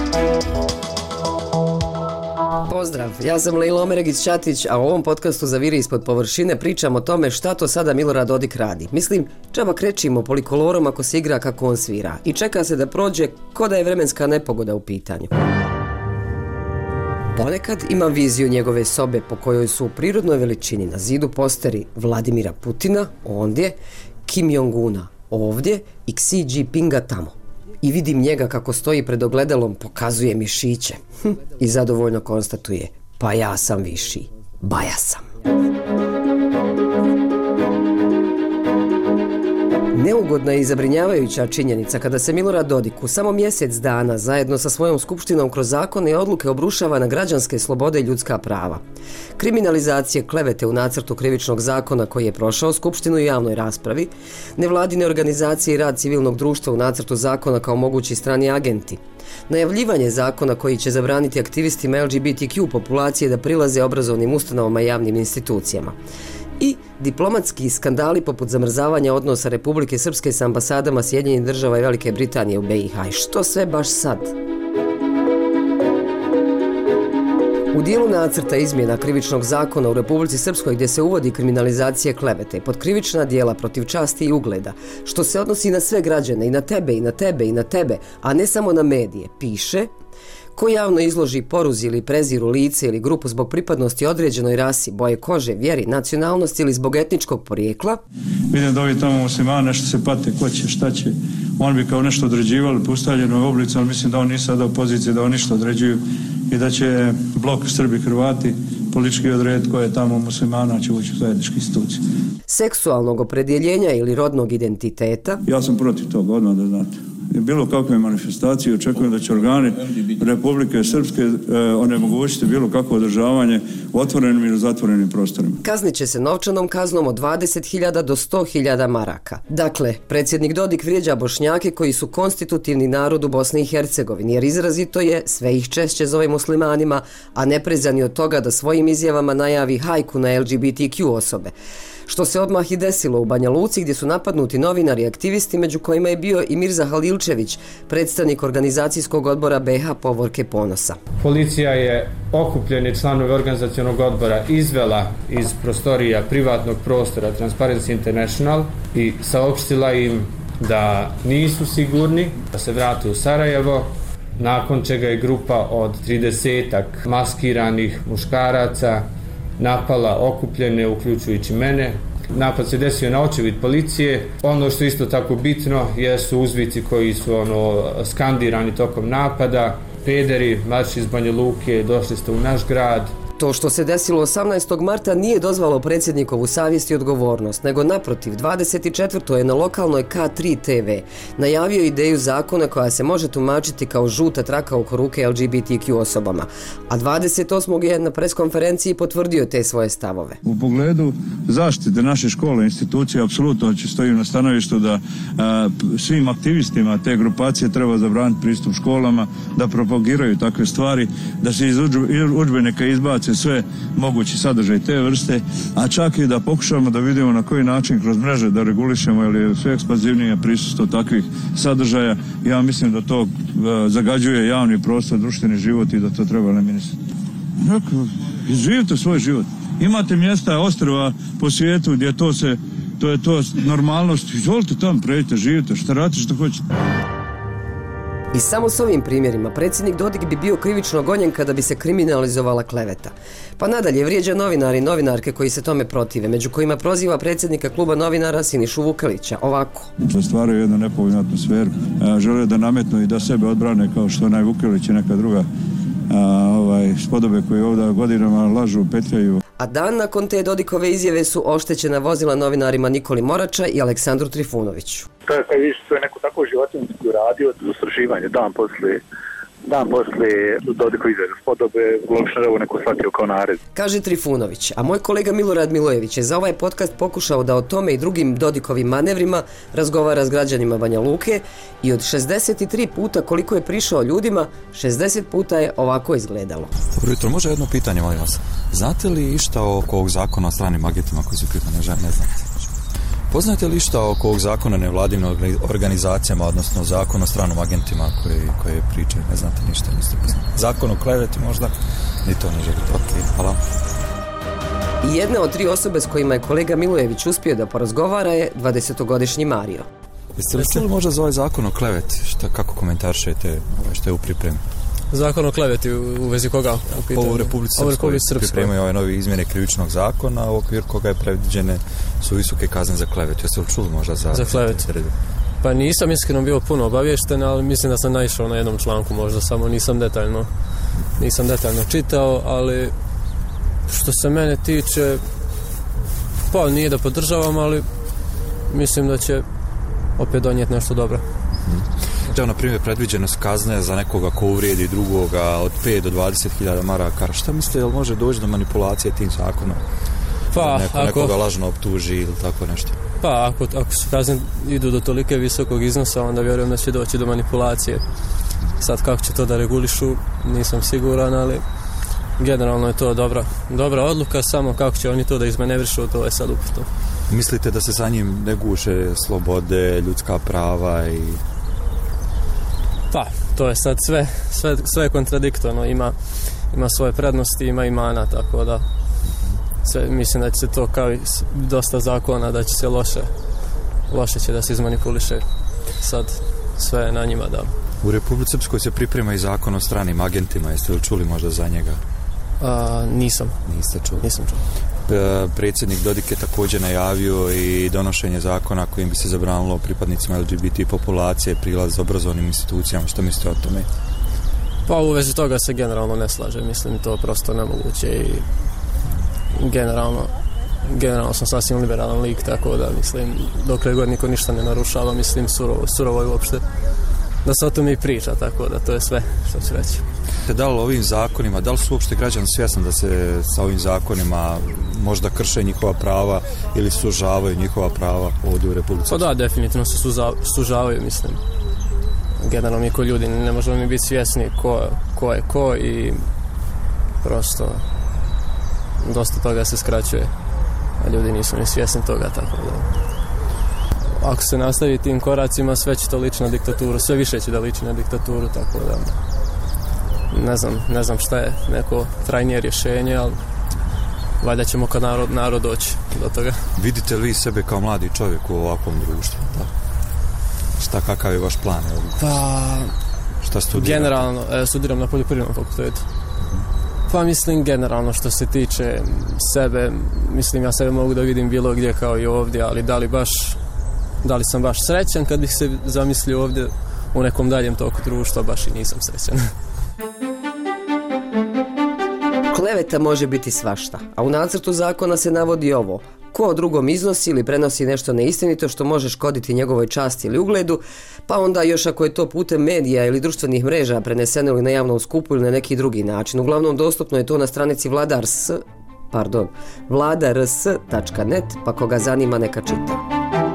Pozdrav, ja sam Lejla Omeregić-Ćatić, a u ovom podcastu za Viri ispod površine pričam o tome šta to sada Milorad Dodik radi. Mislim, džaba krećimo polikolorom ako se igra kako on svira i čeka se da prođe ko da je vremenska nepogoda u pitanju. Ponekad imam viziju njegove sobe po kojoj su u prirodnoj veličini na zidu posteri Vladimira Putina ondje, Kim Jong-una ovdje i Xi Jinpinga tamo. I vidim njega kako stoji pred ogledalom, pokazuje mišiće i zadovoljno konstatuje: pa ja sam viši, baja sam. Neugodna i zabrinjavajuća činjenica kada se Milorad Dodik u samo mjesec dana zajedno sa svojom skupštinom kroz zakone i odluke obrušava na građanske slobode i ljudska prava. Kriminalizacije klevete u nacrtu krivičnog zakona koji je prošao skupštinu i javnoj raspravi, nevladine organizacije i rad civilnog društva u nacrtu zakona kao mogući strani agenti, najavljivanje zakona koji će zabraniti aktivistima LGBTQ populacije da prilaze obrazovnim ustanovama i javnim institucijama. I diplomatski skandali poput zamrzavanja odnosa Republike Srpske s ambasadama Sjedinjenih Država i Velike Britanije u BiH. I što sve baš sad? U dijelu nacrta izmjena krivičnog zakona u Republici Srpskoj gdje se uvodi kriminalizacija klevete pod krivična djela protiv časti i ugleda, što se odnosi na sve građane, i na tebe, i na tebe, i na tebe, a ne samo na medije, piše: ko javno izloži poruzi ili preziru lice ili grupu zbog pripadnosti određenoj rasi, boje kože, vjeri, nacionalnosti ili zbog etničkog porijekla. Vidim da ovi tamo muslimani nešto se pate, ko će, šta će. Oni bi kao nešto određivali po ustaljenoj oblici, ali mislim da oni nisu sada u poziciji da oni ništa određuju i da će blok Srbi, Hrvati politički odrediti ko je tamo muslimana, će ući u zajedničke institucije. Seksualnog opredjeljenja ili rodnog identiteta. Ja sam protiv toga, odmah da znate. Bilo kakve manifestacije, očekujem da će organi Republike Srpske onemogućiti bilo kakvo održavanje u otvorenim ili zatvorenim prostorima. Kaznit će se novčanom kaznom od 20.000 do 100.000 maraka. Dakle, predsjednik Dodik vrijeđa Bošnjake koji su konstitutivni narod u Bosni i Hercegovini, jer izrazito je, sve ih češće zove muslimanima, a ne prezani od toga da svojim izjavama najavi hajku na LGBTQ osobe. Što se odmah i desilo u Banja Luci gdje su napadnuti novinari i aktivisti, među kojima je bio i Mirza Halilčević, predstavnik organizacijskog odbora BiH Povorke Ponosa. Policija je okupljeni članovi organizacionog odbora izvela iz prostorija privatnog prostora Transparency International i saopštila im da nisu sigurni, da se vrate u Sarajevo, nakon čega je grupa od 30-ak maskiranih muškaraca napala okupljene, uključujući mene. Napad se desio na očevid policije. Ono što je isto tako bitno jesu uzvici koji su skandirani tokom napada. Pederi, marš iz Banja Luke, došli ste u naš grad. To što se desilo 18. marta nije dozvalo predsjednikovu savjest i odgovornost, nego naprotiv, 24. je na lokalnoj K3 TV najavio ideju zakona koja se može tumačiti kao žuta traka oko ruke LGBTQ osobama, a 28. je na preskonferenciji potvrdio te svoje stavove. U pogledu zaštite naše škole, institucije, apsolutno stojim na stanovištu da svim aktivistima te grupacije treba zabraniti pristup školama, da propagiraju takve stvari, da se iz udžbenika izbace sve mogući sadržaj te vrste, a čak i da pokušamo da vidimo na koji način kroz mreže da regulišemo ili je sve ekspanzivnije prisustvo takvih sadržaja. Ja mislim da to zagađuje javni prostor, društveni život i da to treba eliminirati. Živite svoj život. Imate mjesta, ostrva po svijetu gdje to je normalnost. Izvolite tamo, pređite, živite, šta radite, što hoćete. I samo s ovim primjerima predsjednik Dodik bi bio krivično gonjen kada bi se kriminalizovala kleveta. Pa nadalje vrijeđa novinari i novinarke koji se tome protive, među kojima proziva predsjednika kluba novinara Sinišu Vukelića ovako. Stvaraju jednu nepovoljnu atmosferu. Žele da nametnu i da sebe odbrane kao što onaj Vukelić i neka druga spodobe koji ovdje godinama lažu, petljaju. A dan nakon te Dodikove izjave su oštećena vozila novinarima Nikoli Morača i Aleksandru Trifunoviću. To je neko tako životinjski uradio istraživanje dan poslije Dodikove izjave spodobe, logično je ovo neko shvatio kao nared. Kaže Trifunović, a moj kolega Milorad Milojević je za ovaj podcast pokušao da o tome i drugim Dodikovim manevrima razgovara s građanima Banja Luke i od 63 puta koliko je prišao ljudima, 60 puta je ovako izgledalo. Dobro jutro, može jedno pitanje, molim vas. Znate li išta oko ovog zakona o stranim agentima koji su uključeni? Ne znate. Poznate li šta oko ovog zakona nevladinim organizacijama, odnosno zakon o stranom agentima koje pričaju? Ne znate ništa, niste poznati. Zakon o kleveti možda? Ni to ne želite. Ok, hvala. I jedna od 3 osobe s kojima je kolega Milojević uspio da porazgovara je 20-godišnji Mario. Jeste li čuli možda za ovaj zakon o kleveti? Kako komentaršete što je u pripremi? Zakon o kleveti u vezi koga? U Republici Srpskoj pripremaju ove nove izmjene krivičnog zakona, u okviru koga je predviđene su visoke kazne za klevetu. Jeste li čuli možda za klevetu? Pa nisam iskreno bio puno obavješten, ali mislim da sam naišao na jednom članku možda, samo nisam detaljno čitao, ali što se mene tiče, pa nije da podržavam, ali mislim da će opet donijeti nešto dobro. Evo, na primjer, predviđene su kazne za nekoga ko uvrijedi drugoga od 5 do 20.000 maraka. Šta mislite, jel može doći do manipulacije tim zakonom? Pa, nekoga lažno optuži ili tako nešto? Pa, ako su kazne idu do tolike visokog iznosa, onda vjerujem da će doći do manipulacije. Sad kako će to da regulišu, nisam siguran, ali generalno je to dobra odluka, samo kako će oni to da izmanevrišu, to je sad upitno. Mislite da se sa njim ne guše slobode, ljudska prava i... Pa, to je sad sve kontradiktorno, ima svoje prednosti, ima i mana, tako da mislim da će se to kao i dosta zakona, da će se loše će da se izmanipuliše. Sad sve je na njima da... U Republici Srpskoj se priprema i zakon o stranim agentima, jeste li čuli možda za njega? Nisam. Niste čuli? Nisam čuli. Predsjednik Dodik je također najavio i donošenje zakona kojim bi se zabranilo pripadnicima LGBT populacije prilaz obrazovnim institucijama. Što mislite o tome? Pa u vezi toga se generalno ne slaže. Mislim to prosto nemoguće i generalno sam sasvim liberalan lik, tako da mislim dokle god niko ništa ne narušava, mislim surovo je uopšte da se o tome i priča, tako da to je sve što ću reći. Da li ovim zakonima, da li su uopšte građani svjesni da se sa ovim zakonima možda krše njihova prava ili sužavaju njihova prava ovdje u Republici? Pa da, definitivno se sužavaju, mislim. Generalno mi ko ljudi ne možemo mi biti svjesni ko je ko i prosto dosta toga se skraćuje, a ljudi nisu ni svjesni toga, tako da... Ako se nastavi tim koracima, sve će to liči na diktaturu, sve više će da liči na diktaturu, tako da ne znam šta je neko trajnije rješenje, ali valjda ćemo kad narod doći do toga. Vidite li sebe kao mladi čovjek u ovakvom društvu? Da. Kakav je vaš plan? Pa, šta studirate? Generalno, studiram na poljoprivrednom fakultetu. Pa mislim generalno što se tiče sebe, mislim ja sebe mogu da vidim bilo gdje kao i ovdje, ali da li sam baš srećan kad bih se zamislio ovdje u nekom daljem toku društva, baš i nisam srećan. Kleveta može biti svašta, a u nacrtu zakona se navodi ovo: ko drugom iznosi ili prenosi nešto neistinito što može škoditi njegovoj časti ili ugledu, pa onda još ako je to putem medija ili društvenih mreža preneseno ili na javnom skupu ili na neki drugi način. Uglavnom dostupno je to na stranici vladars.net, pa koga zanima neka čita.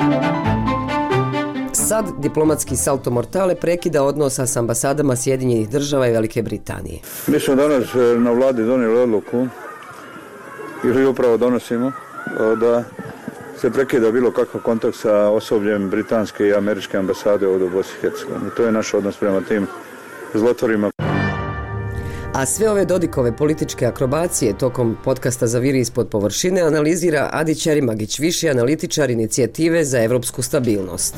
Sad diplomatski salto mortale prekida odnosa s ambasadama Sjedinjenih Država i Velike Britanije. Mi smo danas na vladi donijeli odluku, ili upravo donosimo, da se prekida bilo kakav kontakt sa osobljem britanske i američke ambasade ovdje u Bosni i Hercegovini. To je naš odnos prema tim zlotvorima. A sve ove Dodikove političke akrobacije tokom podcasta Zaviri ispod površine analizira Adi Ćerimagić, viši analitičar inicijative za evropsku stabilnost.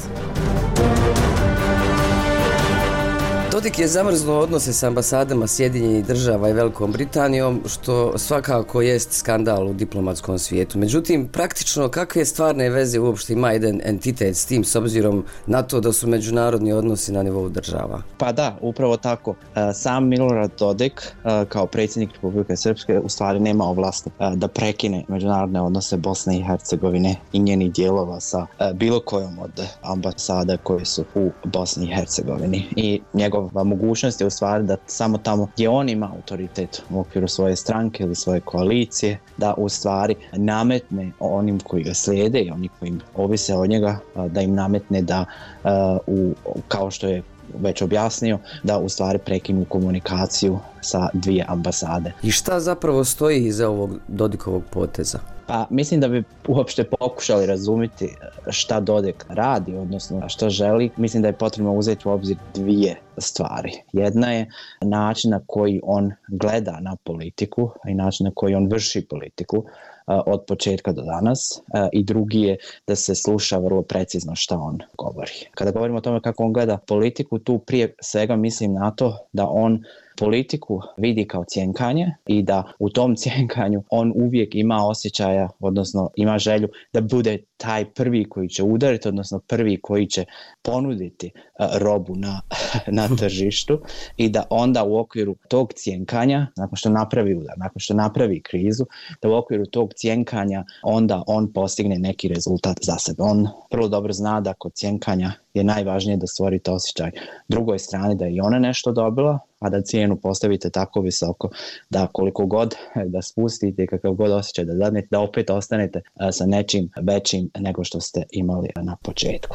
Dodik je zamrznuo odnose s ambasadama Sjedinjenih Država i Velikom Britanijom, što svakako jest skandal u diplomatskom svijetu. Međutim, praktično kakve stvarne veze uopšte ima jedan entitet s tim, s obzirom na to da su međunarodni odnosi na nivou država? Pa da, upravo tako. Sam Milorad Dodik kao predsjednik Republike Srpske u stvari nema ovlasti da prekine međunarodne odnose Bosne i Hercegovine i njenih dijelova sa bilo kojom od ambasada koje su u Bosni i Hercegovini. I njegova mogućnost je u stvari da samo tamo gdje on ima autoritet u okviru svoje stranke ili svoje koalicije, da u stvari nametne onim koji ga slijede i oni koji ovise od njega, da im nametne da kao što je već objasnio, da u stvari prekinu komunikaciju sa 2 ambasade. I šta zapravo stoji iza ovog Dodikovog poteza? Pa mislim da bi uopšte pokušali razumjeti šta Dodik radi, odnosno šta želi. Mislim da je potrebno uzeti u obzir 2 stvari. Jedna je način na koji on gleda na politiku i način na koji on vrši politiku od početka do danas, i drugi je da se sluša vrlo precizno šta on govori. Kada govorimo o tome kako on gleda politiku, tu prije svega mislim na to da on politiku vidi kao cjenkanje i da u tom cjenkanju on uvijek ima osjećaja, odnosno ima želju da bude taj prvi koji će udariti, odnosno prvi koji će ponuditi robu na tržištu, i da onda u okviru tog cjenkanja, nakon što napravi udar, nakon što napravi krizu, da u okviru tog cjenkanja onda on postigne neki rezultat za sebe. On vrlo dobro zna da kod cjenkanja je najvažnije da stvorite osjećaj drugoj strani da je i ona nešto dobila, a da cijenu postavite tako visoko da koliko god da spustite i kakav god osjećaj da dadnete, da opet ostanete sa nečim većim nego što ste imali na početku.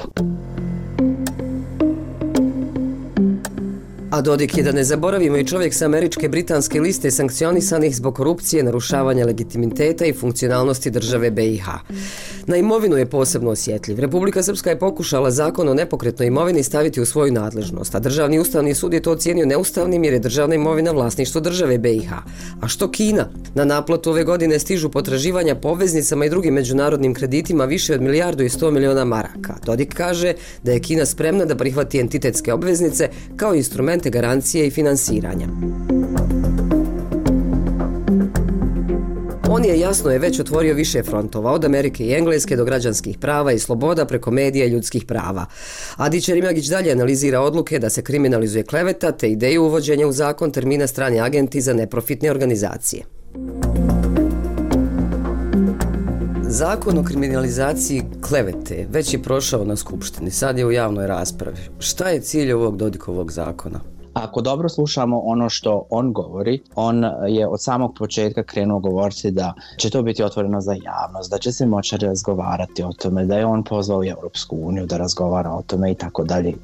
A Dodik je, da ne zaboravimo, i čovjek sa američke britanske liste sankcionisanih zbog korupcije, narušavanja legitimiteta i funkcionalnosti države BiH. Na imovinu je posebno osjetljiv. Republika Srpska je pokušala zakon o nepokretnoj imovini staviti u svoju nadležnost, a Državni ustavni sud je to ocijenio neustavnim jer je državna imovina vlasništvo države BiH. A što Kina? Na naplatu ove godine stižu potraživanja po obveznicama i drugim međunarodnim kreditima više od 1,1 milijarda maraka. Dodik kaže da je Kina spremna da prihvati entitetske obveznice kao instrumente garancije i finansiranja. On je, jasno je, već otvorio više frontova, od Amerike i Engleske do građanskih prava i sloboda preko medija i ljudskih prava. Adičar Imagić dalje analizira odluke da se kriminalizuje kleveta te ideju uvođenja u zakon termina strani agenti za neprofitne organizacije. Zakon o kriminalizaciji klevete već je prošao na skupštini, sad je u javnoj raspravi. Šta je cilj ovog Dodikovog zakona? Ako dobro slušamo ono što on govori, on je od samog početka krenuo govoriti da će to biti otvoreno za javnost, da će se moći razgovarati o tome, da je on pozvao Europsku uniju da razgovara o tome i tako dalje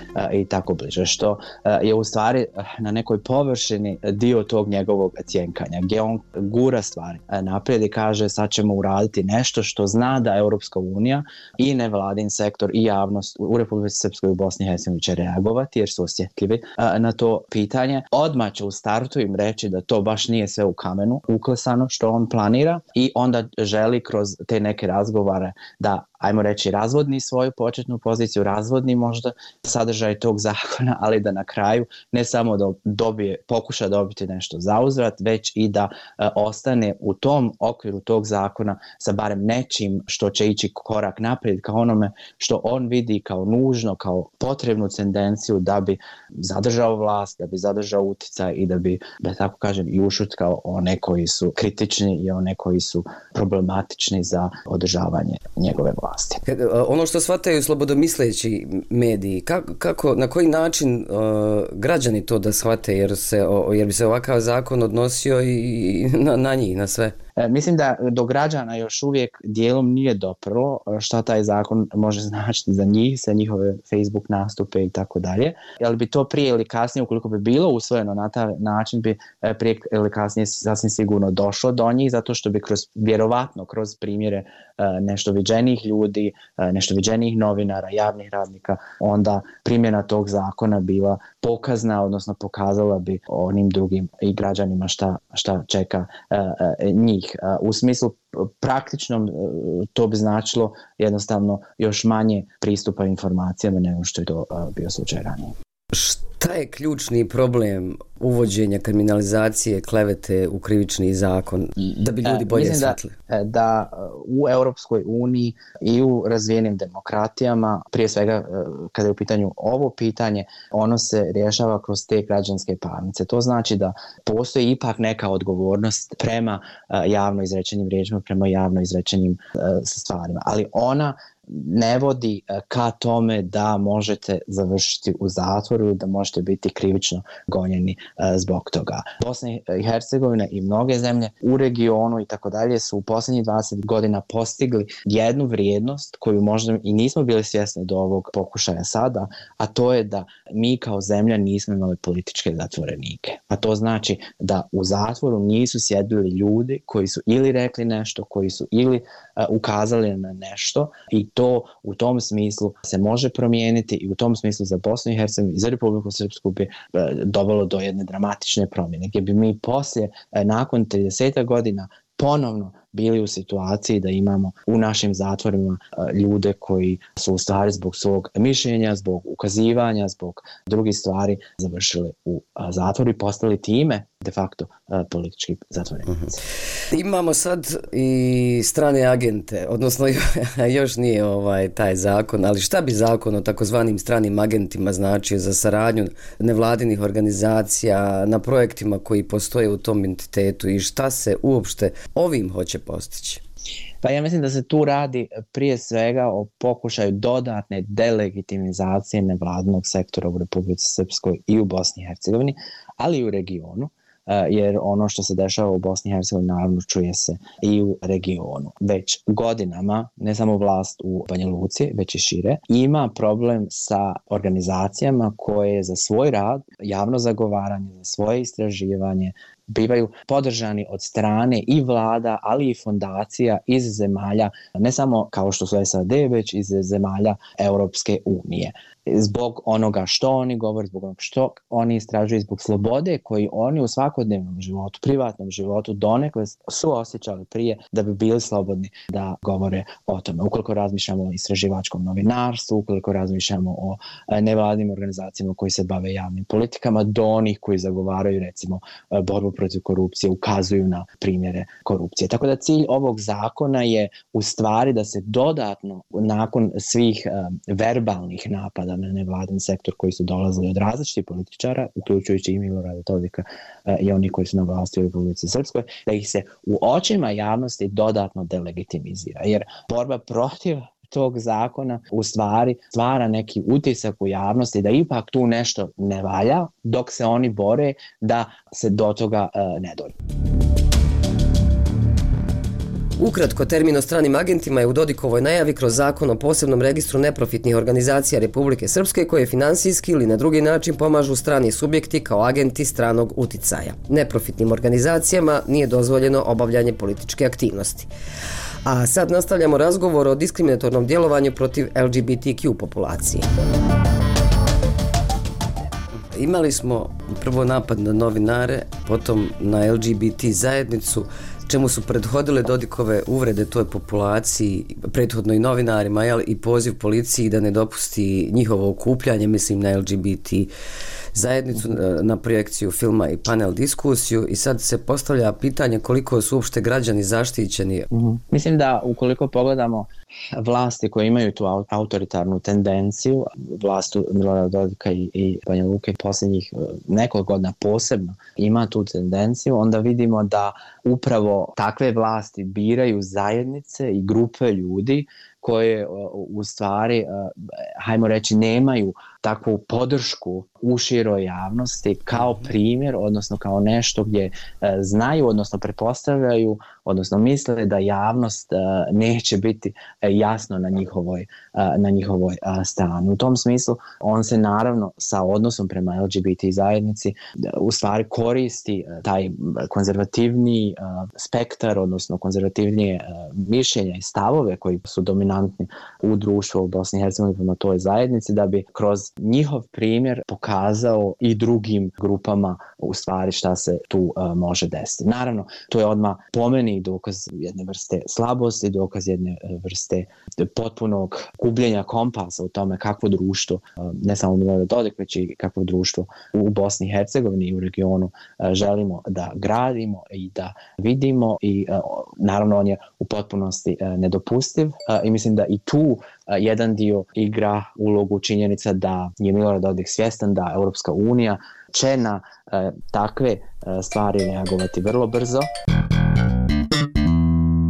i tako bliže, što je u stvari na nekoj površini dio tog njegovog cjenkanja, gdje on gura stvari naprijed i kaže sad ćemo uraditi nešto što zna da Europska unija i nevladin sektor i javnost u Republici Srpskoj i u Bosni i Hercegovini će reagovati jer su osjetljivi na to pitanje. Odmah će u startu im reći da to baš nije sve u kamenu uklesano što on planira, i onda želi kroz te neke razgovore da, ajmo reći, razvodni svoju početnu poziciju, razvodni možda sadržaj tog zakona, ali da na kraju ne samo da pokuša dobiti nešto zauzvrat, već i da ostane u tom okviru tog zakona sa barem nečim što će ići korak naprijed ka onome što on vidi kao nužno, kao potrebnu tendenciju da bi zadržao vlast, da bi zadržao utjecaj i da bi, da tako kažem, i ušutkao one koji su kritični i one koji su problematični za održavanje njegove vlasti. Ono što shvataju slobodomisleći mediji, kako, na koji način građani to da shvate, jer bi se ovakav zakon odnosio i na njih, na sve? Mislim da do građana još uvijek dijelom nije doprlo šta taj zakon može značiti za njih, za njihove Facebook nastupe i tako dalje. Jer bi to prije ili kasnije, ukoliko bi bilo usvojeno na taj način, bi prije ili kasnije sasvim sigurno došlo do njih, zato što bi vjerovatno kroz primjere nešto viđenijih ljudi, nešto viđenijih novinara, javnih radnika, onda primjena tog zakona bila pokazna, odnosno pokazala bi onim drugim i građanima šta čeka njih. U smislu praktičnom to bi značilo jednostavno još manje pristupa informacijama nego što je to bio slučaj ranije. Šta je ključni problem uvođenja kriminalizacije klevete u krivični zakon, da bi ljudi bolje shvatili? Da u Europskoj uniji i u razvijenim demokratijama, prije svega kada je u pitanju ovo pitanje, ono se rješava kroz te građanske parnice. To znači da postoji ipak neka odgovornost prema javno izrečenim riječima, prema javno izrečenim stvarima, ali ona ne vodi ka tome da možete završiti u zatvoru, da možete biti krivično gonjeni zbog toga. Bosna i Hercegovina i mnoge zemlje u regionu i tako dalje su u posljednjih 20 godina postigli jednu vrijednost koju možda i nismo bili svjesni do ovog pokušaja sada, a to je da mi kao zemlja nismo imali političke zatvorenike. A to znači da u zatvoru nisu sjedili ljudi koji su ili rekli nešto, koji su ili ukazali na nešto, i to u tom smislu se može promijeniti, i u tom smislu za Bosnu i Hercegovinu i za Republiku Srpsku bi dovelo do jedne dramatične promjene, gdje bi mi poslije, nakon 30 godina, ponovno bili u situaciji da imamo u našim zatvorima ljude koji su u stvari zbog svog mišljenja, zbog ukazivanja, zbog drugih stvari završili u zatvoru i postali time de facto politički zatvorenici. Imamo sad i strane agente, odnosno još nije taj zakon, ali šta bi zakon o takozvanim stranim agentima značio za saradnju nevladinih organizacija na projektima koji postoje u tom entitetu i šta se uopšte ovim hoće postići? Pa ja mislim da se tu radi prije svega o pokušaju dodatne delegitimizacije nevladinog sektora u Republici Srpskoj i u Bosni i Hercegovini, ali i u regionu, jer ono što se dešava u Bosni i Hercegovini naravno čuje se i u regionu. Već godinama, ne samo vlast u Banja Luci, već i šire, ima problem sa organizacijama koje za svoj rad, javno zagovaranje, za svoje istraživanje bivaju podržani od strane i vlada, ali i fondacija iz zemalja, ne samo kao što su SAD, već iz zemalja Europske unije. Zbog onoga što oni govore, zbog onoga što oni istražuju, zbog slobode koji oni u svakodnevnom životu, privatnom životu donekle su osjećali prije da bi bili slobodni da govore o tome. Ukoliko razmišljamo o istraživačkom novinarstvu, ukoliko razmišljamo o nevladnim organizacijama koji se bave javnim politikama, do onih koji zagovaraju recimo borbu protiv korupcije, ukazuju na primjere korupcije. Tako da cilj ovog zakona je u stvari da se dodatno, nakon svih verbalnih napada na nevladin sektor koji su dolazili od različitih političara, uključujući i Milorada Dodika i oni koji su na vlasti u Republici Srpskoj, da ih se u očima javnosti dodatno delegitimizira. Jer borba protiv tog zakona u stvari stvara neki utisak u javnosti da ipak tu nešto ne valja, dok se oni bore da se do toga ne dođe. Ukratko, termin o stranim agentima je u Dodikovoj najavi kroz zakon o posebnom registru neprofitnih organizacija Republike Srpske koje finansijski ili na drugi način pomažu strani subjekti kao agenti stranog uticaja. Neprofitnim organizacijama nije dozvoljeno obavljanje političke aktivnosti. A sad nastavljamo razgovor o diskriminatornom djelovanju protiv LGBTQ populacije. Imali smo prvo napad na novinare, potom na LGBT zajednicu, čemu su prethodile Dodikove uvrede toj populaciji, prethodno i novinarima, i poziv policiji da ne dopusti njihovo okupljanje, mislim na LGBT zajednicu, na projekciju filma i panel diskusiju, i sad se postavlja pitanje koliko su uopšte građani zaštićeni. Mislim da ukoliko pogledamo vlasti koje imaju tu autoritarnu tendenciju, vlastu Milorada Dodika i Banja Luke posljednjih nekoliko godina posebno ima tu tendenciju, onda vidimo da upravo takve vlasti biraju zajednice i grupe ljudi koje u stvari, hajmo reći, nemaju takvu podršku u široj javnosti kao primjer, odnosno kao nešto gdje znaju, odnosno pretpostavljaju, odnosno misle da javnost neće biti jasno na njihovoj strani. U tom smislu on se naravno sa odnosom prema LGBT zajednici u stvari koristi taj konzervativni spektar, odnosno konzervativnije mišljenja i stavove koji su dominantni u društvu u Bosni i Hercegovini prema toj zajednici, da bi kroz njihov primjer pokazao i drugim grupama u stvari šta se tu može desiti. Naravno, to je odmah po meni dokaz jedne vrste slabosti, dokaz jedne vrste potpunog gubljenja kompasa u tome kakvo društvo, ne samo Milorad Dodik, već i kakvo društvo u Bosni i Hercegovini i u regionu želimo da gradimo i da vidimo, i naravno on je u potpunosti nedopustiv i mislim da i tu jedan dio igra ulogu činjenica da je Milorad Dodik svjestan da Europska unija će na takve stvari reagovati vrlo brzo.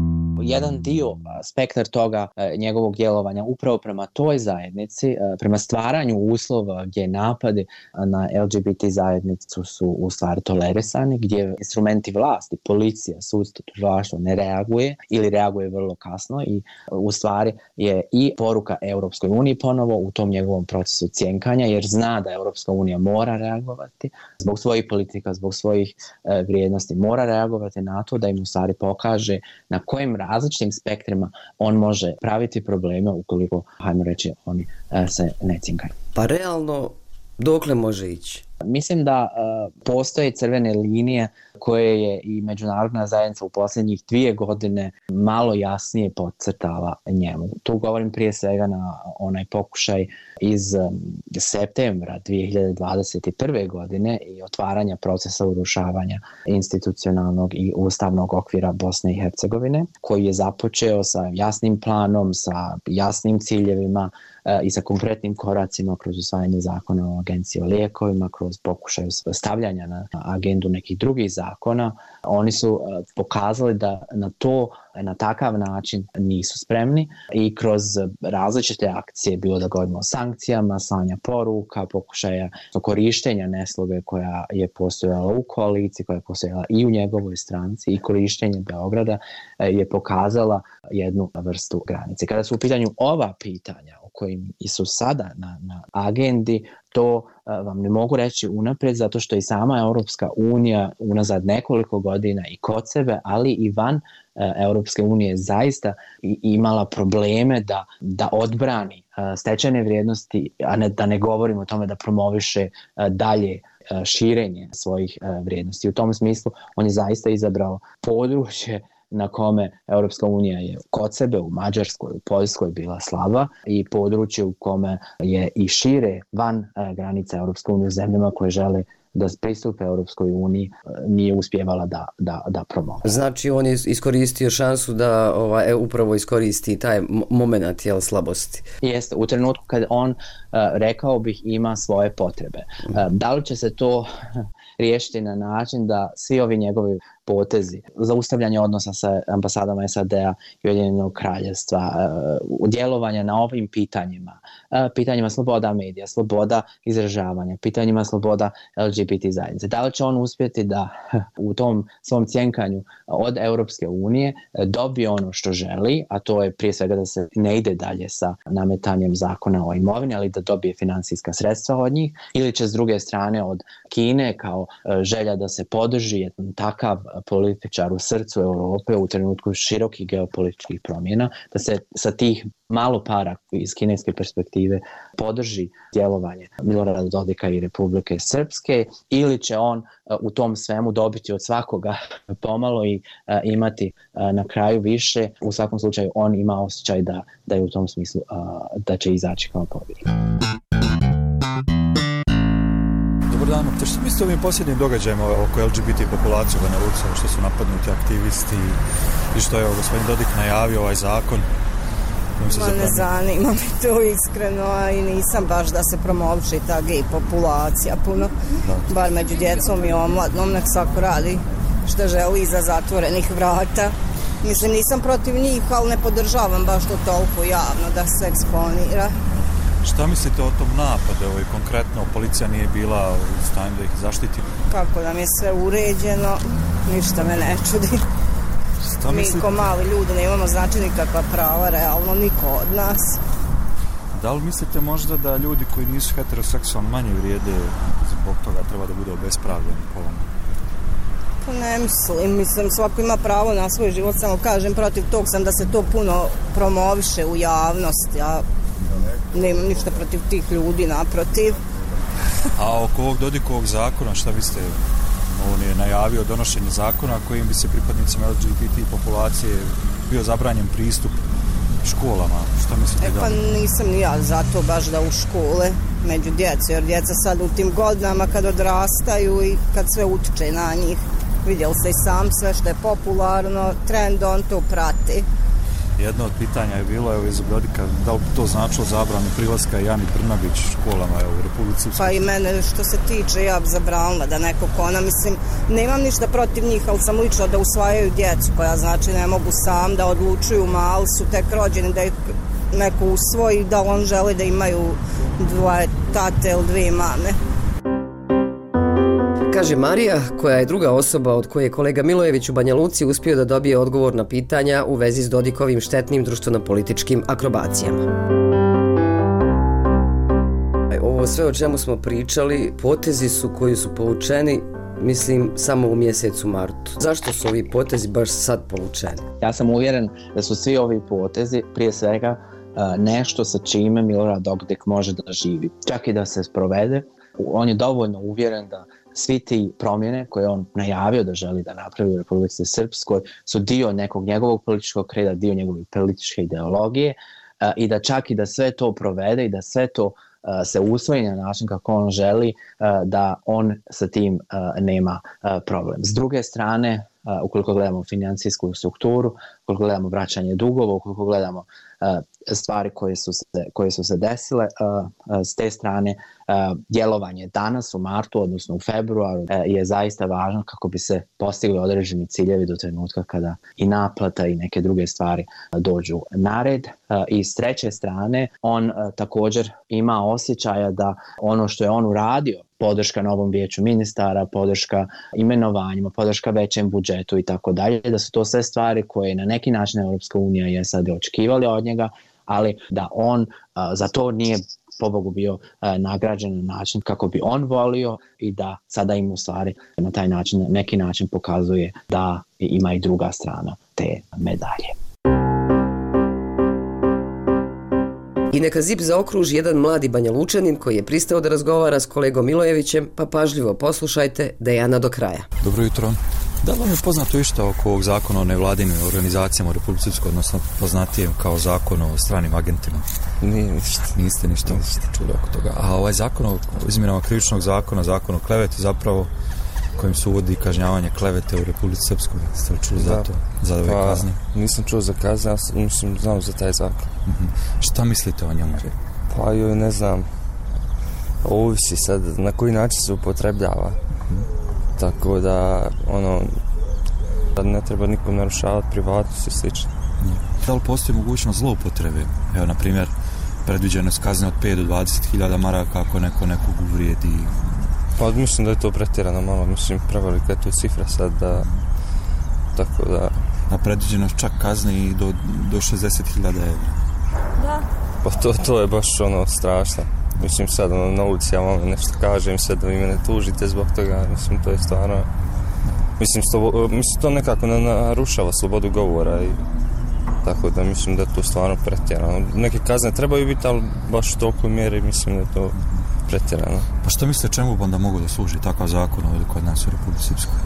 jedan dio, spektar toga njegovog djelovanja upravo prema toj zajednici, prema stvaranju uslova gdje napadi na LGBT zajednicu su u stvari tolerisani, gdje instrumenti vlasti, policija, sudstvo, tužilaštvo ne reaguje ili reaguje vrlo kasno i u stvari je i poruka Europskoj uniji ponovo u tom njegovom procesu cjenkanja, jer zna da Europska unija mora reagovati zbog svojih politika, zbog svojih vrijednosti, mora reagovati na to da im u stvari pokaže na kojim različitim spektrima on može praviti probleme ukoliko, hajmo reći, oni se ne cjenkaju. Pa realno, dokle može ići? Mislim da postoje crvene linije koje je i međunarodna zajednica u posljednjih 2 godine malo jasnije podcrtala njemu. Tu govorim prije svega na onaj pokušaj iz septembra 2021. godine i otvaranja procesa urušavanja institucionalnog i ustavnog okvira Bosne i Hercegovine, koji je započeo sa jasnim planom, sa jasnim ciljevima i sa konkretnim koracima kroz usvajanje zakona o agenciji o lijekovima, kroz pokušaju stavljanja na agendu nekih drugih zakona. Oni su pokazali da na takav način nisu spremni i kroz različite akcije, bilo da govorimo o sankcijama, slanja poruka, pokušaja korištenja nesloge koja je postojala u koaliciji, koja je postojala i u njegovoj stranci i korištenje Beograda je pokazala jednu vrstu granice. Kada su u pitanju ova pitanja o kojim su sada na agendi, to vam ne mogu reći unaprijed zato što i sama Europska unija unazad nekoliko godina i kod sebe, ali i van Europske unije zaista imala probleme da odbrani stečene vrijednosti, a da ne govorimo o tome da promoviše dalje širenje svojih vrijednosti. U tom smislu on je zaista izabrao područje na kome Europska unija je kod sebe u Mađarskoj, u Poljskoj bila slaba i područje u kome je i šire van granica Europske unije u zemljama koje žele da pristupe Europskoj uniji nije uspjevala da promovi. Znači on je iskoristio šansu da upravo iskoristi taj moment slabosti. Jeste, u trenutku kad on, rekao bih, ima svoje potrebe. Da li će se to riješiti na način da svi ovi njegovi potezi, zaustavljanje odnosa sa ambasadama SAD-a i Ujedinjenog Kraljevstva, djelovanja na ovim pitanjima sloboda medija, sloboda izražavanja, pitanjima sloboda LGBT zajednice. Da li će on uspjeti da u tom svom cjenkanju od Europske unije dobije ono što želi, a to je prije svega da se ne ide dalje sa nametanjem zakona o imovini, ali da dobije financijska sredstva od njih, ili će s druge strane od Kine kao želja da se podrži jedan takav političar u srcu Europe u trenutku širokih geopolitičkih promjena, da se sa tih malo para iz kineske perspektive podrži djelovanje Milorada Dodika i Republike Srpske, ili će on u tom svemu dobiti od svakoga pomalo i imati na kraju više. U svakom slučaju on ima osjećaj da je u tom smislu da će izaći kao pobjednik. Dobar dan, te što mislite o ovim posljednjim događajima oko LGBT populacije u Banja Luci, što su napadnuti aktivisti i što je gospodin Dodik najavio ovaj zakon? Ne zanima mi to iskreno, i nisam baš da se promoviše ta gej populacija puno, bar među djecom i omladnom, nek svako radi što želi iza zatvorenih vrata. Mislim, nisam protiv njih, ali ne podržavam baš to toliko javno da se eksponira. Šta mislite o tom napadu? Konkretno, policija nije bila u stanju da ih zaštiti? Kako nam je sve uređeno, ništa me ne čudi. Mi ko mali ljudi ne imamo znači nikakva prava, realno, niko od nas. Da li mislite možda da ljudi koji nisu heteroseksualni manje vrijede zbog toga treba da bude obespravljeni polom? Pa ne mislim, svako ima pravo na svoj život, samo kažem, protiv tog sam da se to puno promoviše u javnosti, ja nemam ništa protiv tih ljudi, naprotiv. A oko ovog Dodikovog zakona, šta biste, on je najavio donošenje zakona kojim bi se pripadnicima LGBT populacije bio zabranjen pristup školama, šta mislite da? Pa nisam ni ja zato baš da u škole među djecu, jer djeca sad u tim godinama kad odrastaju i kad sve utiče na njih, vidjeli se i sam sve što je popularno, trend, on to prati. Jedno od pitanja je bilo, evo iz Dodika, da li to značilo zabranu prilaska Jani Brnabić školama u Republici Srpskoj? Pa i mene što se tiče, ja bi zabranila da neko kona, mislim, nemam ništa protiv njih, ali sam lično da usvajaju djecu koja znači ne mogu sam da odlučuju, mali su tek rođeni, da ih neko usvoji, da on želi da imaju dvoje tate ili dvije mame. Kaže Marija, koja je druga osoba od koje je kolega Milojević u Banja Luci uspio da dobije odgovor na pitanja u vezi s Dodikovim štetnim društveno-političkim akrobacijama. Ovo sve o čemu smo pričali, potezi su koji su povučeni, mislim, samo u mjesecu martu. Zašto su ovi potezi baš sad povučeni? Ja sam uvjeren da su svi ovi potezi prije svega nešto sa čime Milorad Dodik može da živi. Čak i da se sprovede, on je dovoljno uvjeren da svi ti promjene koje on najavio da želi da napravi u Republici Srpskoj su dio nekog njegovog političkog kreda, dio njegove političke ideologije i da čak i da sve to provede i da sve to se usvoji na način kako on želi, da on sa tim nema problem. S druge strane, ukoliko gledamo financijsku strukturu, ukoliko gledamo vraćanje dugova, ukoliko gledamo stvari koje su se desile, s te strane djelovanje danas u martu, odnosno u februaru, je zaista važno kako bi se postigli određeni ciljevi do trenutka kada i naplata i neke druge stvari dođu na red. I s treće strane, on također ima osjećaja da ono što je on uradio, podrška novom vijeću ministara, podrška imenovanjima, podrška većem budžetu i tako dalje, da su to sve stvari koje na neki način Europska unija je sad očekivali od njega, ali da on za to nije pobogu bio nagrađen na način kako bi on volio i da sada im u stvari na taj način, na neki način pokazuje da ima i druga strana te medalje. I neka zip zaokruži jedan mladi Banja Lučanin koji je pristao da razgovara s kolegom Milojevićem, pa pažljivo poslušajte Dejana do kraja. Dobro jutro. Da li vam je poznato išta oko ovog zakona o nevladinim organizacijama u Republici Srpskoj, odnosno poznatijem kao zakon o stranim agentima? Nije ništa. Niste ništa čuli oko toga. A ovaj zakon o izmjenama krivičnog zakona, zakon o kleveti zapravo, kojim se uvodi kažnjavanje klevete u Republici Srpskoj. Ste li čuli za to? Za ove kazne? Nisam čuo za kazne, ja mislim, znam za taj zakon. Šta mislite o njemu? Pa joj, ne znam. Ovisi sad na koji način se upotrebljava. Tako da, da ne treba nikom narušavati privatnost i slično. Da li postoji mogućnost zloupotrebe? Evo, na primjer, predviđene su kazne od 5 do 20.000 maraka ako nekog uvrijedi. Pa mislim da je to pretjerano malo, mislim prevelika je to cifra sad da, tako da... A predviđeno čak kazne i do 60.000 evra. Da. Pa to je baš strašno. Mislim sad na ulici ja vam nešto kažem sad da vi me ne tužite zbog toga, mislim to je stvarno... Mislim to nekako narušava slobodu govora i tako da mislim da je to stvarno pretjerano. Neke kazne trebaju biti, ali baš u tolikoj mjeri mislim da je to pretjerano. Pa što mislite čemu onda mogu da služi takav zakon ovdje kod nas u Republici Srpskoj?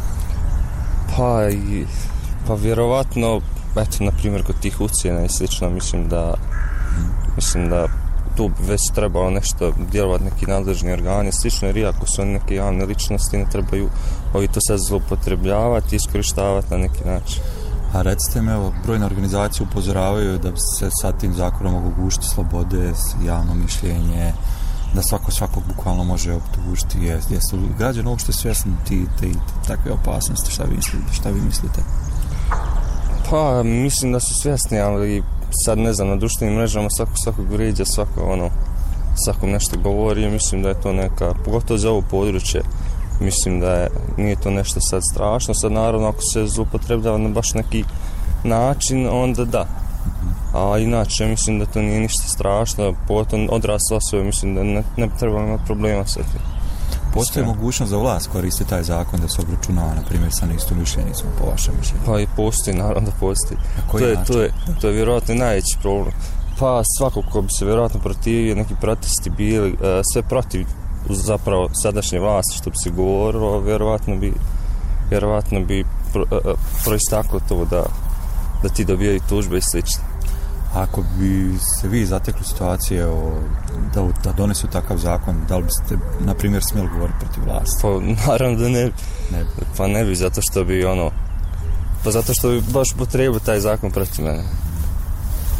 Pa vjerovatno, eto, na primjer kod tih ucjena i slično, mislim da tu već trebalo nešto djelovati neki nadležni organi, slično, jer iako su neke javne ličnosti, ne trebaju ovi to sad zloupotrebljavati i iskorištavati na neki način. A recite mi, evo, brojne organizacije upozoravaju da se sad tim zakonom mogu gušiti slobode, javno mišljenje, da svakog bukvalno može optužiti. Jesu građani uopšte svjesni te takve opasnosti? Šta vi mislite? Pa, mislim da su svjesni, ali sad ne znam, na društvenim mrežama svakog vrijeđa, svakom nešto govori, mislim da je to neka, pogotovo za ovo područje, mislim da nije to nešto sad strašno, sad naravno ako se zloupotrebljava na baš neki način, onda da. A inače mislim da to nije ništa strašno, pogotovo odrasla osoba, mislim da ne bi trebalo imati problema sa tim. Postoji mogućnost za vlast koristi taj zakon da se obračunava, na primjer, sa neistomišljenicima, po vašem mišljenju? Pa i postoji, naravno da postoji. To je vjerojatno najveći problem. Pa svako ko bi se vjerojatno protivio, neki protesti bili, sve protiv zapravo sadašnje vlasti, što bi se govorilo, vjerojatno bi proistaklo to da ti dobijaju tužbe i slično. Ako bi se vi zatekli situacije da donesu takav zakon, da li biste, na primjer, smjeli govoriti protiv vlasti? Pa naravno da ne bi. Pa ne bi, zato što bi zato što bi baš potrebao taj zakon protiv mene.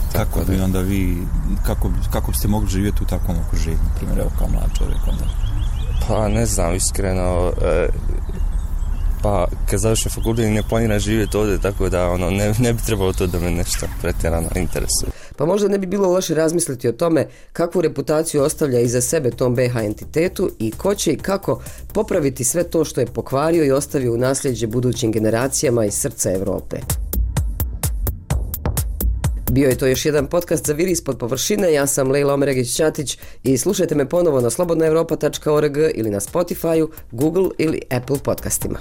Kako bi onda vi, kako biste mogli živjeti u takvom okruženju, na primjer, evo kao mlad čovjek onda? Pa ne znam, iskreno, pa kad završim fakultet ne planiram živjeti ovdje, tako da ne bi trebalo to da me nešto pretjerano interesuje. Pa možda ne bi bilo loše razmisliti o tome kakvu reputaciju ostavlja iza sebe tom BiH entitetu i ko će i kako popraviti sve to što je pokvario i ostavio u nasljeđe budućim generacijama iz srca Europe. Bio je to još jedan podcast za Viri ispod površine, ja sam Lejla Omeregić-Ćatić i slušajte me ponovo na slobodnaeuropa.org ili na Spotify, Google ili Apple podcastima.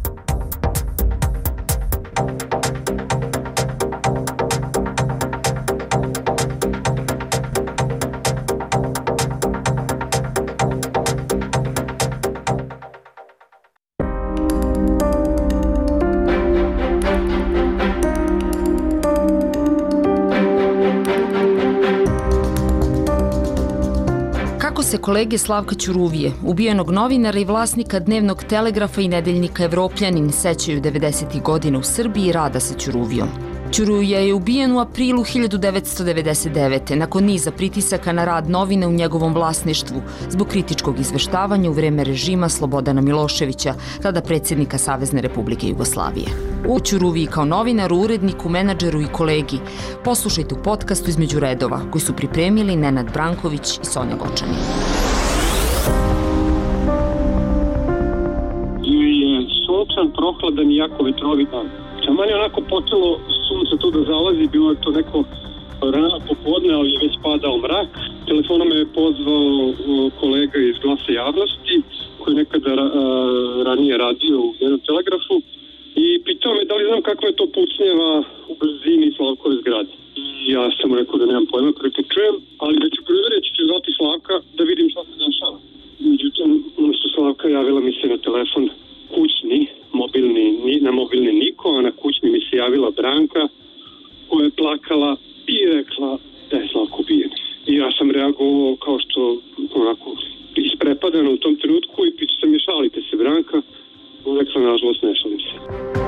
Se kolege Slavka Ćuruvije, ubijenog novinara i vlasnika dnevnog Telegrafa i nedeljnika Evropljanin, sećaju 90. godina u Srbiji i rada sa Ćuruvijom. Ćuruvija je ubijen u aprilu 1999. nakon niza pritisaka na rad novine u njegovom vlasništvu zbog kritičkog izveštavanja u vreme režima Slobodana Miloševića, tada predsjednika Savezne Republike Jugoslavije. U Ćuruviji kao novinaru, uredniku, menadžeru i kolegi poslušajte u podcastu Između redova koji su pripremili Nenad Branković i Sonja Gočani. Je sunčan, prohladan i jako vetrovit dan. Taman je onako počelo sunce tu da zalazi, bilo je to neko rano popodne, ali je već padao mrak. Telefonom me je pozvao kolega iz Glasa javnosti, koji je nekada ranije radio u jednom Telegrafu, i pitao me da li znam kakva je to pucnjeva u blizini Slavkove zgrade. I ja sam mu rekao da nemam pojma, prepočujem, ali da ću provjeriti, ću zvati Slavka da vidim šta se dešava. Međutim, umjesto Slavka javila mi se na telefon kućni, na mobilni niko, a na kućni mi se javila Branka koja je plakala i rekla da je Slavko ubijen. I ja sam reagovao kao što onako isprepadano u tom trenutku i pitao sam je šalite se Branka, rekla nažalost ne šalim se.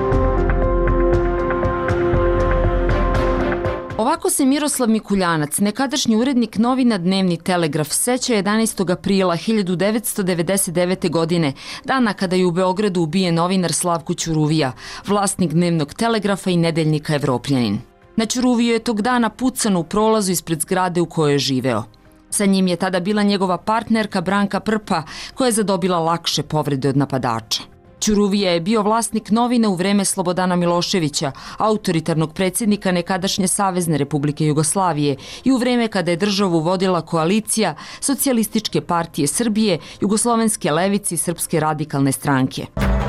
Ovako se Miroslav Mikuljanac, nekadašnji urednik novina Dnevni Telegraf, seća 11. aprila 1999. godine, dana kada je u Beogradu ubijen novinar Slavko Ćuruvija, vlasnik Dnevnog Telegrafa i nedeljnika Evropljanin. Na Ćuruviju je tog dana pucano u prolazu ispred zgrade u kojoj je živeo. Sa njim je tada bila njegova partnerka Branka Prpa, koja je zadobila lakše povrede od napadača. Ćuruvija je bio vlasnik novine u vreme Slobodana Miloševića, autoritarnog predsjednika nekadašnje Savezne Republike Jugoslavije, i u vreme kada je državu vodila koalicija Socijalističke partije Srbije, Jugoslovenske levice i Srpske radikalne stranke.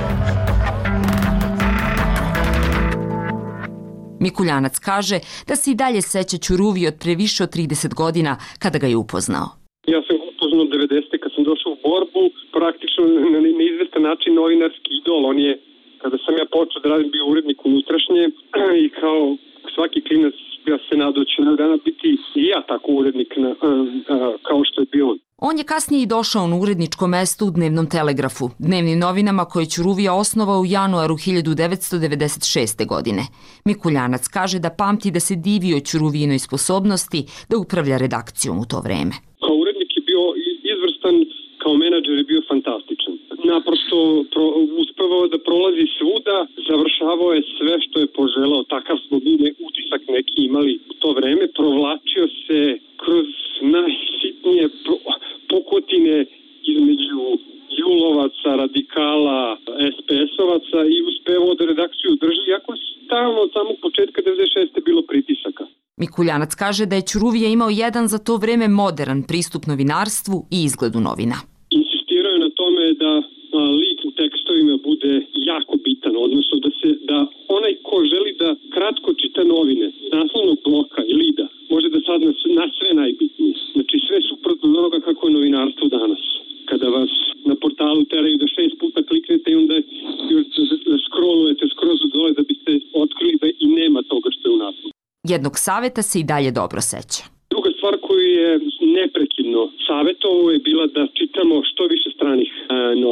Mikuljanac kaže da se i dalje seća Ćuruvije od pre više od 30 godina kada ga je upoznao. Ja sam upoznao 90. kad sam došao u borbu, praktično na neizvestan način novinarski idol. On je, kada sam ja počeo da radim, bio urednik unutrašnje i kao svaki klinac ja se nadao da ću dana biti i ja tako urednik kao što je bio on. On je kasnije i došao na uredničko mesto u Dnevnom Telegrafu, dnevnim novinama koje Ćuruvija osnovao u januaru 1996. godine. Mikuljanac kaže da pamti da se divio Ćuruvijinoj sposobnosti da upravlja redakcijom u to vreme. Kao urednik je bio izvrstan, kao menadžer je bio fantastičan. Naprosto uspevao da prolazi svuda, završavao je sve što je poželao, takav smo bili utisak neki imali u to vreme, provlačio se kroz najsitnije pukotine između julovaca, radikala, SPS-ovaca i uspevao da redakciju drži, iako stalno od samog početka 96. bilo pritisaka. Mikuljanac kaže da je Ćuruvija imao jedan za to vreme modern pristup novinarstvu i izgledu novina. Insistirao je na tome da lik u tekstovima bude jako bitan, odnosno da onaj ko želi da kratko čita novine s naslovnog bloka i lida može da sad na sve najbitnije. Znači sve suprotno od onoga kako je novinarstvo danas. Kada vas na portalu teraju da 6 puta kliknete i onda da scrollujete skroz dole da biste otkrili da i nema toga što je u naslovu. Jednog saveta se i dalje dobro seća. Druga stvar koju je neprekidno savjetovao je bila da čitamo što više stranih novina.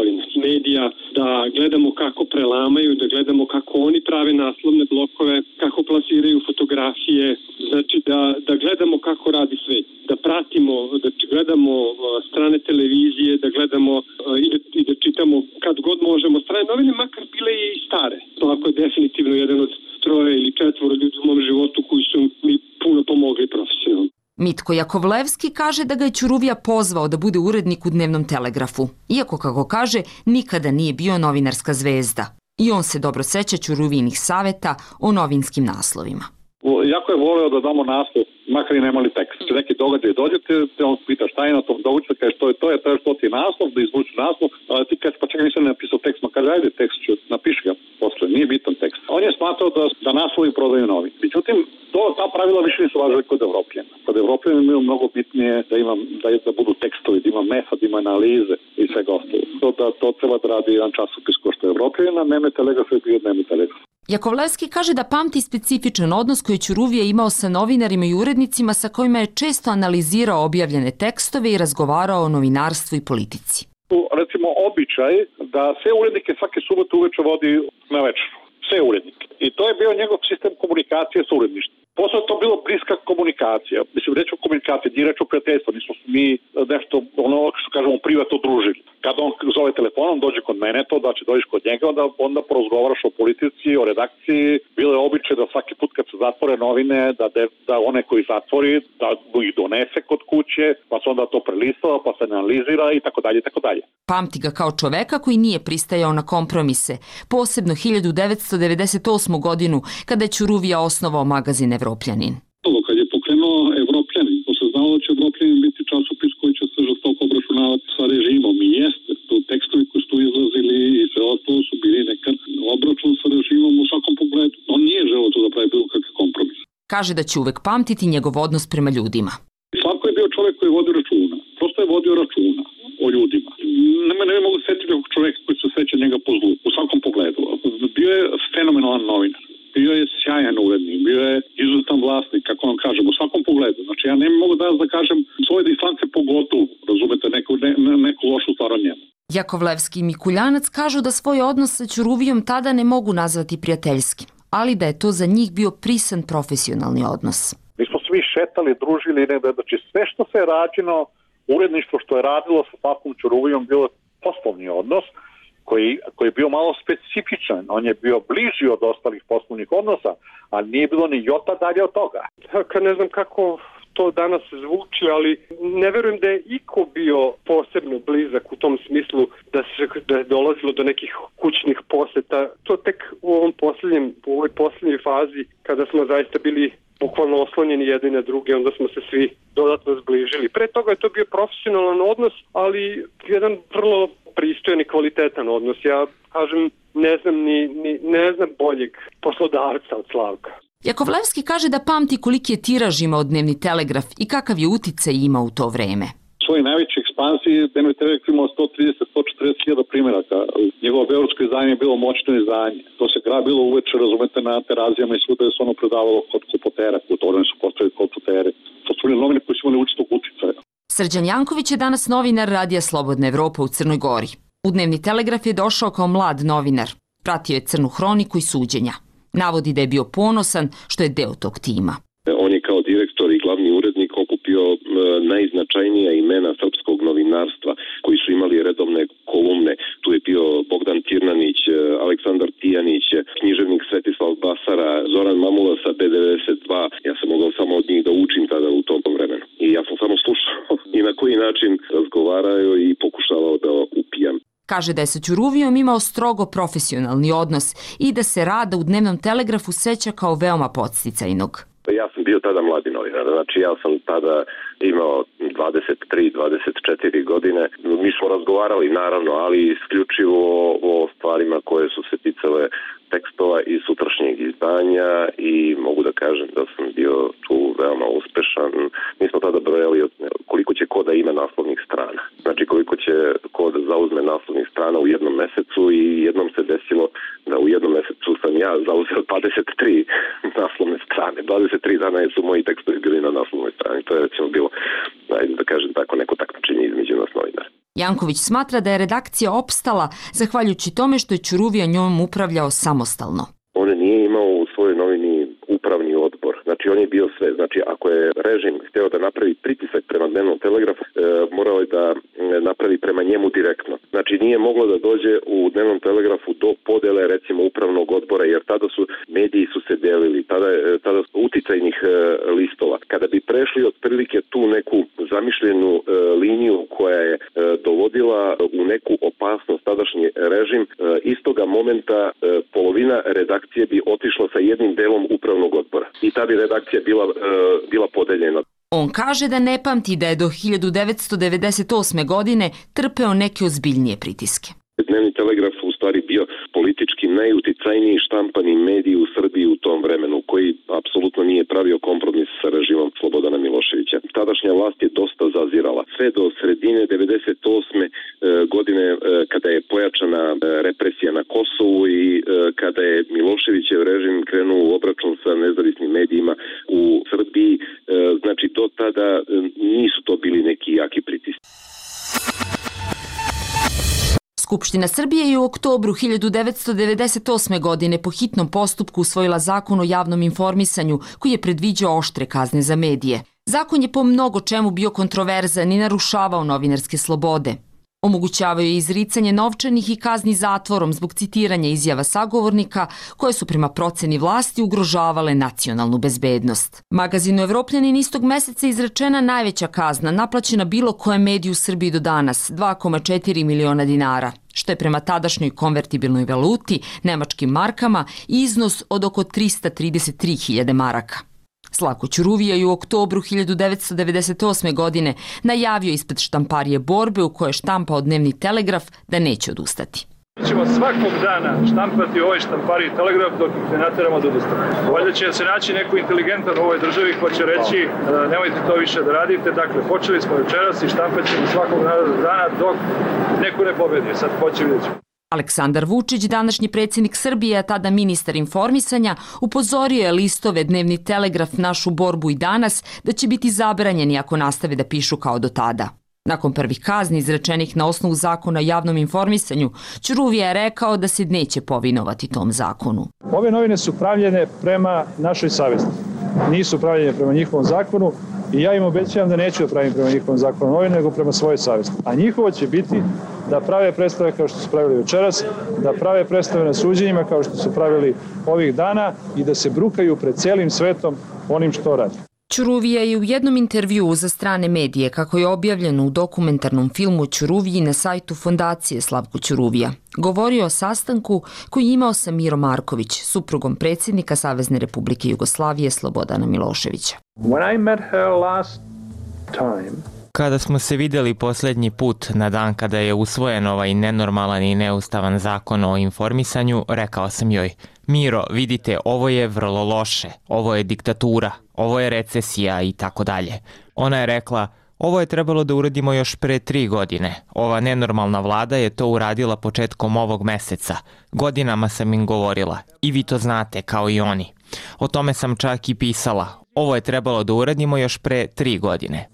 medija, da gledamo kako prelamaju, da gledamo kako oni prave naslovne blokove, kako plasiraju fotografije, znači da gledamo kako radi svet, da pratimo, da gledamo strane televizije, da gledamo i da čitamo kad god možemo strane novine, makar bile i stare. To ako je definitivno jedan od 3 ili 4 ljudi u mom životu koji su mi puno pomogli profesionalno. Mitko Jakovlevski kaže da ga je Ćuruvija pozvao da bude urednik u Dnevnom telegrafu, iako, kako kaže, nikada nije bio novinarska zvezda. I on se dobro seća Ćuruvijinih saveta o novinskim naslovima. Jako je voleo da damo naslov, makar i nemali tekst. Neki događaj dođete, te on pita šta je na tom događaju, kaže to je što ti je naslov, da izvuči naslov, ali ti kaže pa čekaj nisam napisao tekst, ma kaže ajde tekst ću, napiši ga posle, nije bitan tekst. On je smatrao da naslovi prodaju novine. Međutim, ta pravila više nisu važile kod Evropljana. Kod Evropljana je bilo mnogo bitnije da budu tekstovi, da ima metod, ima analize i svega ostalo. To treba da radi jedan časopis ko što je Evropljana, Dnevni telegraf je bio Dnevni telegraf. Jakovlevski kaže da pamti specifičan odnos koji je Ćuruvija imao sa novinarima i urednicima sa kojima je često analizirao objavljene tekstove i razgovarao o novinarstvu i politici. Recimo običaj da sve urednike svake subote uveče vodi na večeru. Sve urednike. I to je bio njegov sistem komunikacije sa uredništvom. Posle to bilo bliska komunikacija. Mislim, reč o komunikaciji, nije reč o prijateljstvu. Nismo mi nešto, što kažemo, privatno družili. Kad on zove telefonom, dođe kod mene, dođeš kod njega, onda porozgovaraš o politici, o redakciji. Bilo je običaj da svaki put kad se zatvore novine, da one koji zatvori, da ih donese kod kuće, pa se onda to prelistava, pa se analizira i tako dalje, i tako dalje. Pamti ga kao čoveka koji nije pristajao na kompromise, posebno 1998. godinu, kada je Ćuruvija osnovao magazin Evropljanin. Kad je pokrenuo Evropljanin, to se znalo da će Evropljanin biti časopis koji će se žestoko obračunavati sa režimom i jeste. To tekstovi koji su izlazili i sve ostalo su bili nekad obračun sa režimom u svakom pogledu. On nije želeo to da pravi bilo kakve kompromis. Kaže da će uvek pamtiti njegov odnos prema ljudima. Svako je bio čovjek koji je vodio računa. Prosto je vodio računa o ljudima. Ne mogu setiti nekog čovjeka koji se seća njega po zlu, u svakom pogledu. Bio je fenomenalan novinar. Bio je sjajan urednik, bio je izuzetan vlasnik, kako vam kažem, u svakom pogledu. Znači ja ne mogu da kažem svoje distance pogotovo, razumete, neku lošu stvar o njemu. Jakovlevski i Mikuljanac kažu da svoj odnos sa Ćuruvijom tada ne mogu nazvati prijateljskim, ali da je to za njih bio prisan profesionalni odnos. Mi smo svi šetali, družili, znači sve što se je rađeno, uredništvo što je radilo sa Pavkom Ćuruvijom bilo poslovni odnos, koji je bio malo specifičan. On je bio bliži od ostalih poslovnih odnosa, a nije bilo ni jota dalje od toga. Ne znam kako to danas zvuči, ali ne verujem da je iko bio posebno blizak u tom smislu da je dolazilo do nekih kućnih poseta. To tek u ovoj posljednjoj fazi, kada smo zaista bili bukvalno oslonjeni jedni na druge, onda smo se svi dodatno zbližili. Pre toga je to bio profesionalan odnos, ali jedan vrlo pristojan i kvalitetan odnos. Ja kažem, ne znam boljeg poslodavca od Slavka. Jakovlevski kaže da pamti koliki je tiraž imao Dnevni telegraf i kakav je uticaj imao u to vreme. U svojoj najvećoj ekspansiji Dnevni telegraf imao 130-140 hiljada primjeraka. Njegovo beogradsko izdanje je bilo moćno izdanje. To se grabilo uveče, razumete, na terazijama i svuda je se ono predavalo kod kupotera. Oni su postavili kod kupotere. To su bili novine koji su imali učitog uticaja. Srđan Janković je danas novinar Radija Slobodna Evropa u Crnoj Gori. U Dnevni telegraf je došao kao mlad novinar. Pratio je crnu hroniku i suđenja. Navodi da je bio ponosan što je deo tog tima. On je kao direktor i glavni urednik okupio najznačajnija imena srpskog novinarstva koji su imali redovne kolumne. Tu je bio Bogdan Tirnanić, Aleksandar Tijanić, književnik Svetislav Basara, Zoran Mamula sa B92. Ja sam mogao samo od njih da učim tada u tom vremenu. I ja sam samo slušao i na koji način razgovaraju i pokušavao da upijam. Kaže da je sa Ćuruvijom imao strogo profesionalni odnos i da se rada u Dnevnom telegrafu seća kao veoma podsticajnog. Ja sam bio tada mladi novinar, znači ja sam tada imao 23-24 godine. Mi smo razgovarali naravno, ali isključivo o stvarima koje su se ticale tekstova i sutrašnjeg izdanja i mogu da kažem da sam bio tu veoma uspešan. Mi smo tada brojali koliko će ko da ima naslovnih strana. Znači koliko će ko da zauzme naslovnih strana u jednom mesecu i jednom se desilo da u jednom mesecu sam ja zauzeo 23 naslovne strane. 23 dana su moji tekstovi bili na naslovnoj strani. To je recimo bilo, ajde da kažem tako, neko takmičenje između nas novinara. Janković smatra da je redakcija opstala zahvaljujući tome što je Ćuruvija njom upravljao samostalno. On nije imao u svojoj novini upravni odbor. Znači on je bio sve. Znači ako je režim hteo da napravi pritisak prema Dnevnom telegrafu, morao je da napravi prema njemu direktno. Znači nije moglo da dođe u Dnevnom telegrafu do podele recimo upravnog odbora, jer tada su mediji su se delili, tada su uticajnih listova. Kada bi prešli otprilike tu neku zamišljenu liniju koja je dovodila u neku opasnost tadašnji režim, istoga momenta polovina redakcije bi otišla sa jednim delom upravnog odbora. I ta bi redakcija bila podeljena. On kaže da ne pamti da je do 1998. godine trpeo neke ozbiljnije pritiske. Dnevni telegraf u stvari bio politički najuticajniji štampani medij u Srbiji u tom vremenu, koji apsolutno nije pravio kompromis sa režimom Slobodana Miloševića. Tadašnja vlast je dosta zazirala. Sve do sredine 98. godine kada je pojačana represija na Kosovu i kada je Miloševićev režim krenuo u obračun sa nezavisnim medijima u Srbiji, znači do tada nisu to bili neki jaki pritisci. Skupština Srbije je u oktobru 1998. godine po hitnom postupku usvojila zakon o javnom informisanju koji je predviđao oštre kazne za medije. Zakon je po mnogo čemu bio kontroverzan i narušavao novinarske slobode. Omogućavaju je izricanje novčanih i kazni zatvorom zbog citiranja izjava sagovornika koje su prema proceni vlasti ugrožavale nacionalnu bezbednost. Magazinu Evropljanin istog meseca izrečena najveća kazna naplaćena bilo kojem mediju u Srbiji do danas, 2,4 miliona dinara, što je prema tadašnjoj konvertibilnoj valuti, nemačkim markama, iznos od oko 333.000 maraka. Slavko Ćuruvija je u oktobru 1998. godine najavio ispred štamparije Borbe u kojoj je štampao Dnevni telegraf da neće odustati. Mi ćemo svakog dana štampati u ovoj štampariji Telegraf dok ih ne nateramo da odustane. Valjda će se naći neko inteligentan u ovoj državi ko će reći nemojte to više da radite. Dakle, počeli smo večeras i štampat ćemo svakog dana dok neko ne pobedi. Sad hoće vidjeti. Aleksandar Vučić, današnji predsjednik Srbije, a tada ministar informisanja, upozorio je listove Dnevni telegraf, Našu borbu i Danas da će biti zabranjeni ako nastave da pišu kao do tada. Nakon prvih kazni izrečenih na osnovu zakona o javnom informisanju, Ćuruvija je rekao da se neće povinovati tom zakonu. Ove novine su pravljene prema našoj savesti. Nisu pravljene prema njihovom zakonu i ja im obećavam da neću da pravim prema njihovom zakonu novine, nego prema svojoj savesti. A njihovo će biti da prave predstave kao što su pravili večeras, da prave predstave na suđenjima kao što su pravili ovih dana i da se brukaju pred cijelim svetom onim što radi. Ćuruvija je u jednom intervjuu za strane medije, kako je objavljeno u dokumentarnom filmu Ćuruviji na sajtu Fondacije Slavko Ćuruvija, govorio o sastanku koji je imao sa Mirom Marković, suprugom predsjednika Savezne Republike Jugoslavije Slobodana Miloševića. Kada smo se vidjeli posljednji put na dan kada je usvojen ovaj nenormalan i neustavan zakon o informisanju, rekao sam joj: Miro, vidite, ovo je vrlo loše, ovo je diktatura, ovo je recesija i tako dalje. Ona je rekla: ovo je trebalo da uradimo još pre 3 godine. Ova nenormalna vlada je to uradila početkom ovog meseca. Godinama sam im govorila. I vi to znate, kao i oni. O tome sam čak i pisala. Ovo je trebalo da uradimo još pre 3 godine.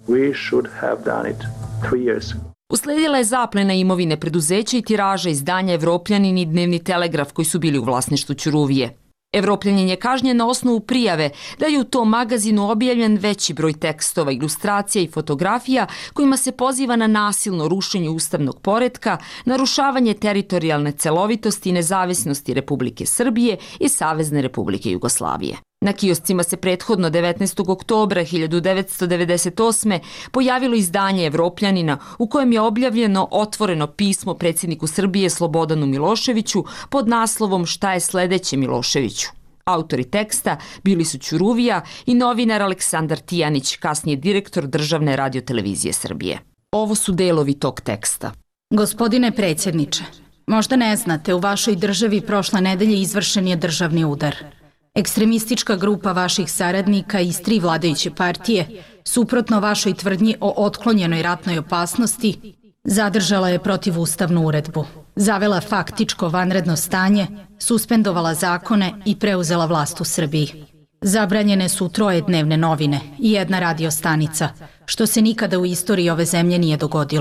Usledila je zaplena imovine preduzeća i tiraža izdanja Evropljanin i Dnevni telegraf koji su bili u vlasništvu Ćuruvije. Evropljanin je kažnjen na osnovu prijave da je u tom magazinu objavljen veći broj tekstova, ilustracija i fotografija kojima se poziva na nasilno rušenje ustavnog poretka, narušavanje teritorijalne celovitosti i nezavisnosti Republike Srbije i Savezne Republike Jugoslavije. Na kioscima se prethodno 19. oktobra 1998. pojavilo izdanje Evropljanina u kojem je objavljeno otvoreno pismo predsjedniku Srbije Slobodanu Miloševiću pod naslovom Šta je sledeće Miloševiću. Autori teksta bili su Ćuruvija i novinar Aleksandar Tijanić, kasnije direktor Državne radiotelevizije Srbije. Ovo su delovi tog teksta. Gospodine predsjedniče, možda ne znate, u vašoj državi prošle nedelje izvršen je državni udar. Ekstremistička grupa vaših saradnika iz 3 vladajuće partije, suprotno vašoj tvrdnji o otklonjenoj ratnoj opasnosti, zadržala je protivustavnu uredbu, zavela faktičko vanredno stanje, suspendovala zakone i preuzela vlast u Srbiji. Zabranjene su 3 dnevne novine i 1 radio stanica, što se nikada u istoriji ove zemlje nije dogodilo.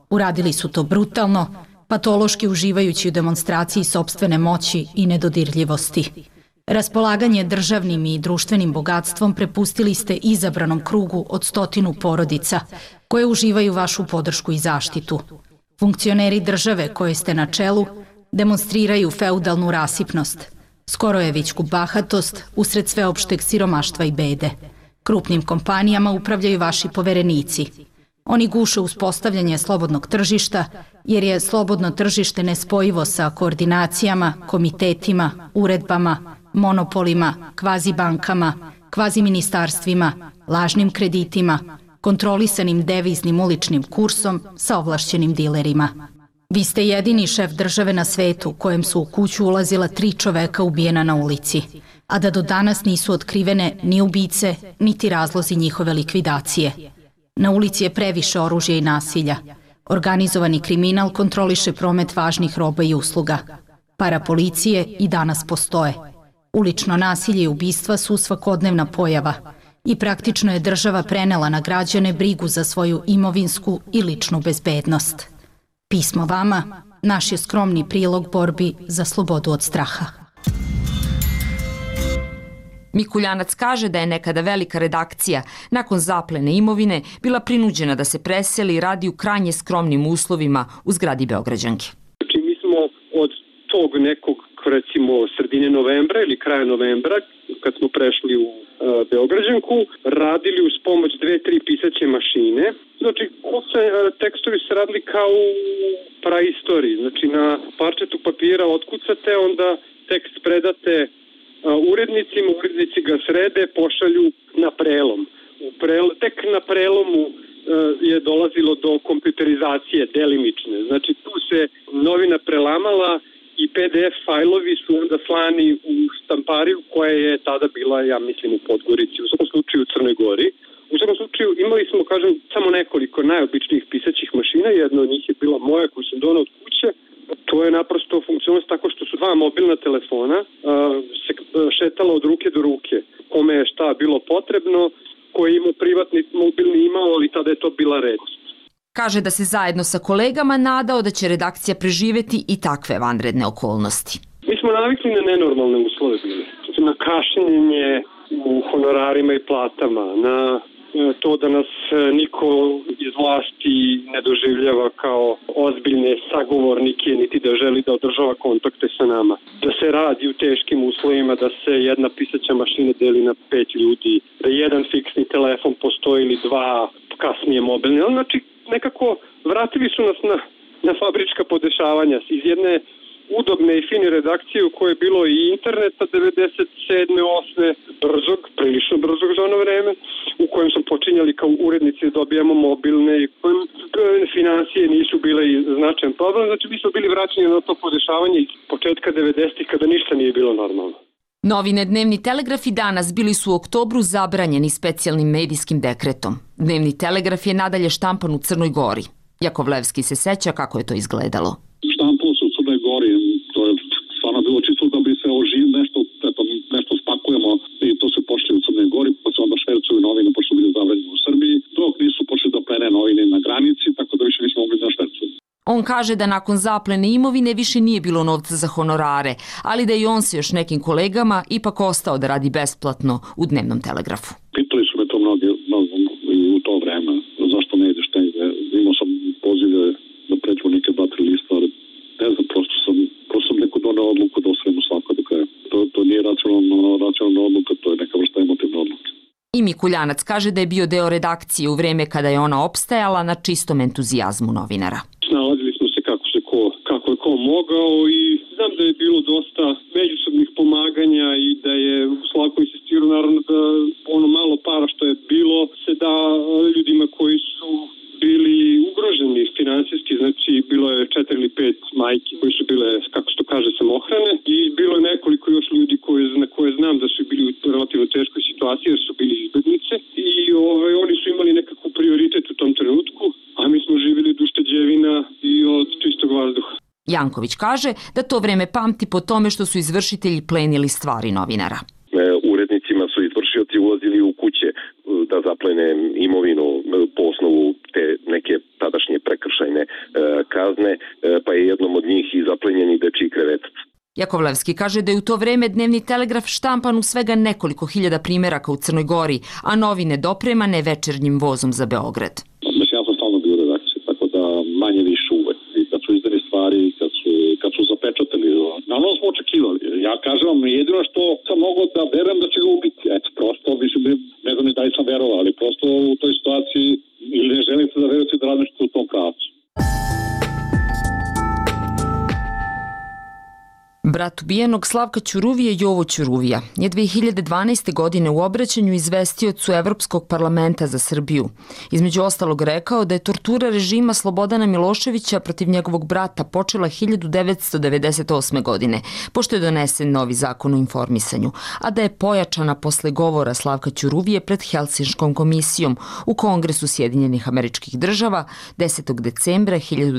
Uradili su to brutalno, patološki uživajući u demonstraciji sopstvene moći i nedodirljivosti. Raspolaganje državnim i društvenim bogatstvom prepustili ste izabranom krugu od 100 porodica koje uživaju vašu podršku i zaštitu. Funkcioneri države koje ste na čelu demonstriraju feudalnu rasipnost, skorojevićku bahatost usred sveopšteg siromaštva i bede. Krupnim kompanijama upravljaju vaši poverenici. Oni guše uspostavljanje slobodnog tržišta, jer je slobodno tržište nespojivo sa koordinacijama, komitetima, uredbama, monopolima, kvazibankama, kvaziministarstvima, lažnim kreditima, kontrolisanim deviznim uličnim kursom sa ovlašćenim dilerima. Vi ste jedini šef države na svetu kojem su u kuću ulazila 3 čoveka ubijena na ulici, a da do danas nisu otkrivene ni ubice, niti razlozi njihove likvidacije. Na ulici je previše oružja i nasilja. Organizovani kriminal kontroliše promet važnih roba i usluga. Parapolicije i danas postoje. Ulično nasilje i ubistva su svakodnevna pojava i praktično je država prenela na građane brigu za svoju imovinsku i ličnu bezbednost. Pismo vama, naš je skromni prilog borbi za slobodu od straha. Mikuljanac kaže da je nekada velika redakcija nakon zaplene imovine bila prinuđena da se preseli i radi u krajnje skromnim uslovima u zgradi Beograđanke. Znači mi smo od tog nekog, recimo sredine novembra ili kraja novembra, kad smo prešli u Beograđanku, radili uz pomoć 2-3 pisaće mašine. Znači, tekstovi se radili kao u praistoriji. Znači, na parčetu papira otkucate, onda tekst predate urednicima, urednici ga srede, pošalju na prelom. Tek na prelomu je dolazilo do kompjuterizacije delimične. Znači, tu se novina prelamala i PDF fajlovi su onda slani u štampariju koja je tada bila, ja mislim, u Podgorici, u svakom slučaju u Crnoj Gori. U svakom slučaju imali smo, kažem, samo nekoliko najobičnijih pisaćih mašina, jedna od njih je bila moja koju sam donao od kuće. To je naprosto funkcionalnost tako što su 2 mobilna telefona se šetala od ruke do ruke. Kome je šta bilo potrebno, koji je imao privatni mobilni imao, ali tada je to bila redkost. Kaže da se zajedno sa kolegama nadao da će redakcija preživeti i takve vanredne okolnosti. Mi smo navikli na nenormalne uslove bili. Na kašnjenje u honorarima i platama, na to da nas niko iz vlasti ne doživljava kao ozbiljne sagovornike, niti da želi da održava kontakte sa nama. Da se radi u teškim uslovima, da se jedna pisaća mašina deli na 5 ljudi, da jedan fiksni telefon postoji ili 2 kasnije mobilne. Znači, nekako vratili su nas na fabrička podešavanja iz jedne udobne i fine redakcije u kojoj je bilo i interneta 97. 8. prilično brzog za ono vreme, u kojem smo počinjali kao urednici da dobijamo mobilne i kojem financije nisu bile značajan problem. Znači, mi smo bili vraćeni na to podešavanje iz početka 90. kada ništa nije bilo normalno. Novine Dnevni telegraf i Danas bili su u oktobru zabranjeni specijalnim medijskim dekretom. Dnevni telegraf je nadalje štampan u Crnoj Gori. Jakovlevski se seća kako je to izgledalo. Štampalo se u Crnoj Gori, to je stvarno bilo čisto da bi se nešto spakujemo i to se počeli u Crnoj Gori, pa se onda švercuju novine, pošto bili zabranjeni u Srbiji, dok nisu počeli da plene novine na granici, tako da više nismo mogli da švercuju. On kaže da nakon zaplene imovine više nije bilo novca za honorare, ali da i on se još nekim kolegama ipak ostao da radi besplatno u Dnevnom telegrafu. Pitali su me to mnogi i u to vreme, zašto ne ideš negde. Imao sam pozive da pređu neke 2-3 lista, ali ne znam, prosto sam neko doneo odluku da osvojimo svako do kraja. To nije racionalna odluka, to je neka vrsta emotivna odluka. I Mikuljanac kaže da je bio deo redakcije u vreme kada je ona opstajala na čistom entuzijazmu novinara. Snalazili smo se kako je ko mogao i znam da je bilo dosta međusobnih pomaganja i da je Slavko insistirao naravno da ono malo para što je bilo se da ljudima koji su bili ugroženi finansijski, znači bilo je 4 ili 5 majki koji su bile, kako se to kaže, samohrane i bilo je nekoliko još ljudi na koje znam da su bili u relativno teškoj situaciji jer su bili izbjeglice i oni su imali nekakav prioritet u tom trenutku, a mi smo živjeli od ušteđevina i od čistog vazduha. Janković kaže da to vreme pamti po tome što su izvršitelji plenili stvari novinara. Urednicima su izvršioci ulazili u kuće da zaplene imovinu po osnovu te neke tadašnje prekršajne kazne, pa je jednom od njih i zaplenjeni dečiji krevetac. Jakovlevski kaže da je u to vreme Dnevni telegraf štampan u svega nekoliko hiljada primeraka u Crnoj Gori, a novine dopremane večernjim vozom za Beograd. Mislim, ja sam stalno bio u redakciji, tako da manje više uvek. I kad su izdali stvari, kad su zapečatili, naravno smo očekivali. Ja kažem vam, jedino što sam mogao da verujem da će ga ubiti. Eto, prosto, mislim, ne znam ni da li sam verovao, ali prosto u toj situaciji ili ne želite da verujete da radite u tom pravcu. Brat ubijenog Slavka Ćuruvije, Jovo Ćuruvija, je 2012. godine u obraćanju izvestiocu Evropskog parlamenta za Srbiju. Između ostalog rekao da je tortura režima Slobodana Miloševića protiv njegovog brata počela 1998. godine, pošto je donesen novi zakon o informisanju, a da je pojačana posle govora Slavka Ćuruvije pred Helsinškom komisijom u Kongresu Sjedinjenih Američkih Država 10. decembra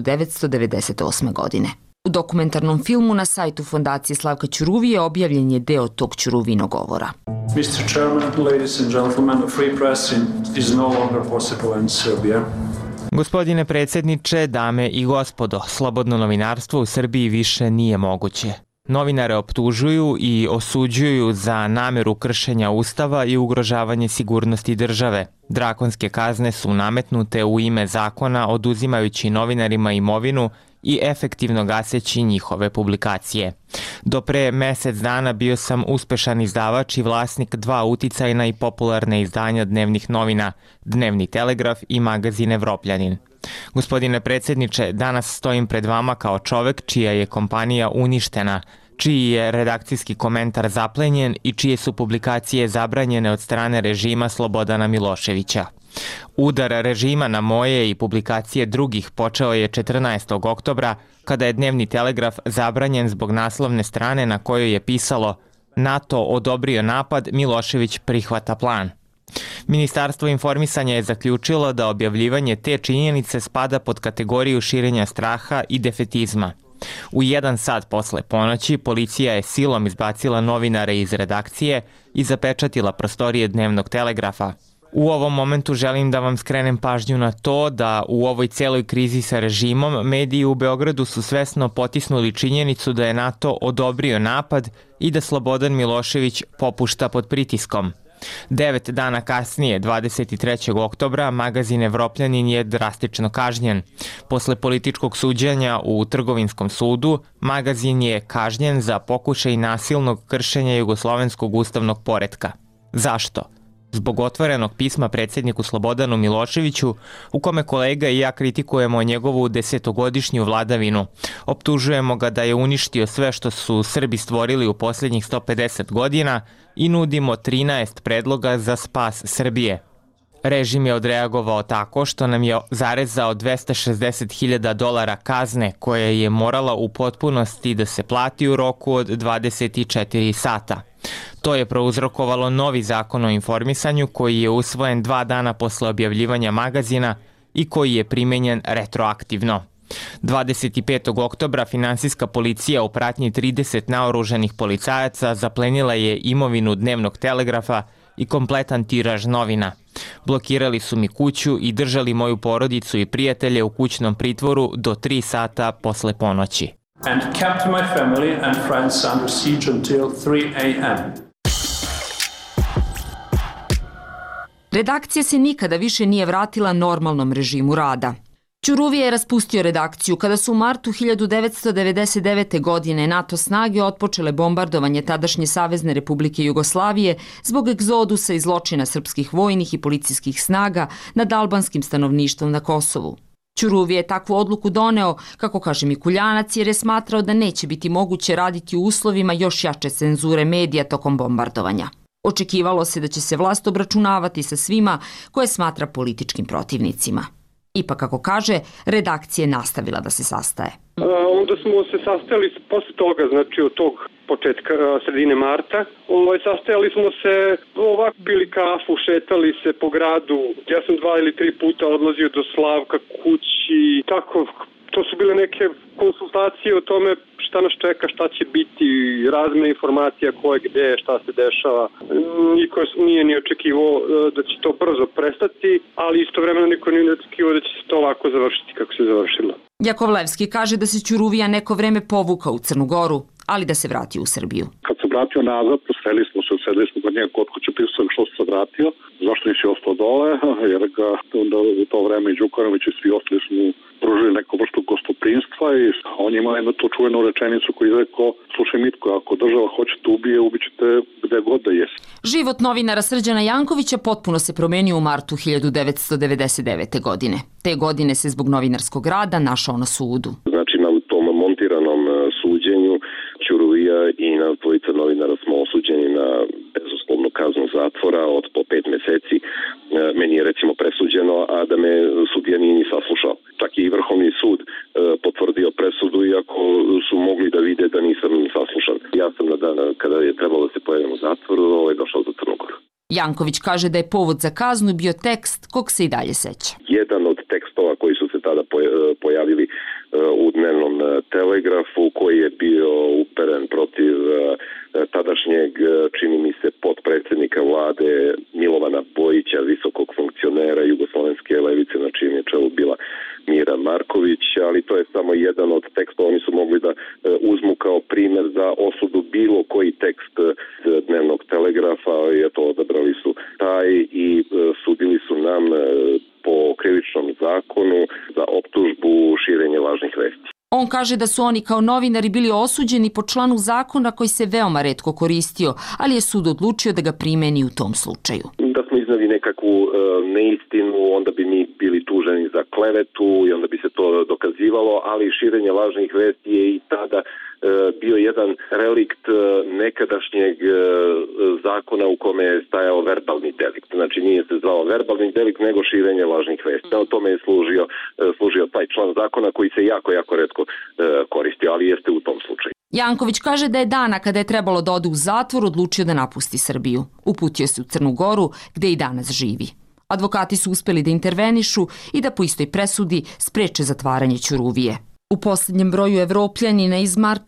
1998. godine. U dokumentarnom filmu na sajtu Fondacije Slavka Ćuruvije objavljen je deo tog Ćuruvinog govora. Mr. Chairman, ladies and gentlemen, the free press is no longer possible in Serbia. Gospodine predsjedniče, dame i gospodo, slobodno novinarstvo u Srbiji više nije moguće. Novinare optužuju i osuđuju za nameru kršenja Ustava i ugrožavanje sigurnosti države. Drakonske kazne su nametnute u ime zakona, oduzimajući novinarima imovinu i efektivno gaseći njihove publikacije. Do pre mesec dana bio sam uspešan izdavač i vlasnik 2 uticajna i popularne izdanja dnevnih novina, Dnevni telegraf i magazin Evropljanin. Gospodine predsjedniče, danas stojim pred vama kao čovek čija je kompanija uništena, čiji je redakcijski komentar zaplenjen i čije su publikacije zabranjene od strane režima Slobodana Miloševića. Udar režima na moje i publikacije drugih počeo je 14. oktobra, kada je Dnevni telegraf zabranjen zbog naslovne strane na kojoj je pisalo NATO odobrio napad, Milošević prihvata plan. Ministarstvo informisanja je zaključilo da objavljivanje te činjenice spada pod kategoriju širenja straha i defetizma. U 1 sat posle ponoći policija je silom izbacila novinare iz redakcije i zapečatila prostorije Dnevnog telegrafa. U ovom momentu želim da vam skrenem pažnju na to da u ovoj celoj krizi sa režimom mediji u Beogradu su svesno potisnuli činjenicu da je NATO odobrio napad i da Slobodan Milošević popušta pod pritiskom. 9 dana kasnije, 23. oktobra, magazin Evropljanin je drastično kažnjen. Posle političkog suđenja u Trgovinskom sudu, magazin je kažnjen za pokušaj nasilnog kršenja jugoslovenskog ustavnog poretka. Zašto? Zbog otvorenog pisma predsjedniku Slobodanu Miloševiću, u kome kolega i ja kritikujemo njegovu 10-godišnju vladavinu. Optužujemo ga da je uništio sve što su Srbi stvorili u posljednjih 150 godina i nudimo 13 predloga za spas Srbije. Režim je odreagovao tako što nam je zarezao $260.000 kazne koja je morala u potpunosti da se plati u roku od 24 sata. To je prouzrokovalo novi zakon o informisanju koji je usvojen 2 dana posle objavljivanja magazina i koji je primenjen retroaktivno. 25. oktobra finansijska policija u pratnji 30 naoružanih policajaca zaplenila je imovinu Dnevnog telegrafa i kompletan tiraž novina. Blokirali su mi kuću i držali moju porodicu i prijatelje u kućnom pritvoru do 3 sata posle ponoći. And kept my family and friends under siege until 3 a.m. Redakcija se nikada više nije vratila normalnom režimu rada. Ćuruvija je raspustio redakciju kada su u martu 1999. godine NATO snage otpočele bombardovanje tadašnje Savezne Republike Jugoslavije zbog egzodusa i zločina srpskih vojnih i policijskih snaga nad albanskim stanovništvom na Kosovu. Ćuruvija je takvu odluku doneo, kako kaže Mikuljanac, jer je smatrao da neće biti moguće raditi u uslovima još jače cenzure medija tokom bombardovanja. Očekivalo se da će se vlast obračunavati sa svima koje smatra političkim protivnicima. Ipak, kako kaže, redakcija je nastavila da se sastaje. Onda smo se sastajali posle toga, znači od tog početka, sredine marta. Sastajali smo se, ovako pili kafu, šetali se po gradu. Ja sam 2 ili 3 puta odlazio do Slavka kući. Tako, to su bile neke konsultacije o tome šta nas čeka, šta će biti, razmjena informacija koje gde, šta se dešava. Niko nije ni očekivao da će to brzo prestati, ali istovremeno niko nije očekivao da će se to ovako završiti kako se završilo. Jakovlevski kaže da se Ćuruvija neko vreme povukao u Crnu Goru, ali da se vratio u Srbiju. Kad se vratio nazad, sedeli smo kod njega kod kuće, pisao sam što se vratio, zašto nisi ostao dole, jer ga onda u to vreme i Đukanović i svi ostali smo pružili neku vrstu gostoprinstva i on ima jednu tu čuvenu rečenicu koju je rekao, slušaj Mitko, ako država hoće te ubije, ubićete gde god da jesi. Život novinara Srđana Jankovića potpuno se promenio u martu 1999. godine. Te godine se zbog novinarskog rada našao na sudu. Znači na tom montiranom suđenju Ćuruvija i na dvojica novinara smo osuđeni na bezuslovnu kaznu zatvora od po 5 meseci. Meni je recimo presuđeno, a da me sudija nije ni saslušao. Čak i Vrhovni sud potvrdio presudu, iako su mogli da vide da nisam saslušan. Ja sam na dan kada je trebalo da se pojavim u zatvoru, došao za Crnu Goru. Janković kaže da je povod za kaznu bio tekst kog se i dalje seća. Jedan od tekstova koji su se tada pojavili u dnevnom Telegrafu, koji je bio uperen protiv tadašnjeg, čini mi se, potpredsjednika vlade Milovana Bojića, visokog funkcionera jugoslovenske levice, na čijem je čelu bila Mira Marković, ali to je samo jedan od tekstova. Oni su mogli da uzmu kao primjer za osudu bilo koji tekst dnevnog Telegrafa i eto odabrali su taj i sudili su nam po krivičnom zakonu za optužbu širenje lažnih vesti. On kaže da su oni kao novinari bili osuđeni po članu zakona koji se veoma retko koristio, ali je sud odlučio da ga primeni u tom slučaju. Da smo iznali nekakvu neistinu, onda bi mi bili tuženi za klevetu i onda bi se to dokazivalo, ali širenje lažnih vesti je i tada bio jedan relikt nekadašnjeg zakona u kome je stajao verbalni delikt. Znači nije se zvao verbalni delikt, nego širenje lažnih vesti. O tome je služio taj član zakona koji se jako retko koristio, ali jeste u tom slučaju. Janković kaže da je dana kada je trebalo da ode u zatvor odlučio da napusti Srbiju. Uputio se u Crnu Goru, gde i danas živi. Advokati su uspeli da intervenišu i da po istoj presudi spreče zatvaranje Ćuruvije. U posljednjem broju Evropljanina iz marta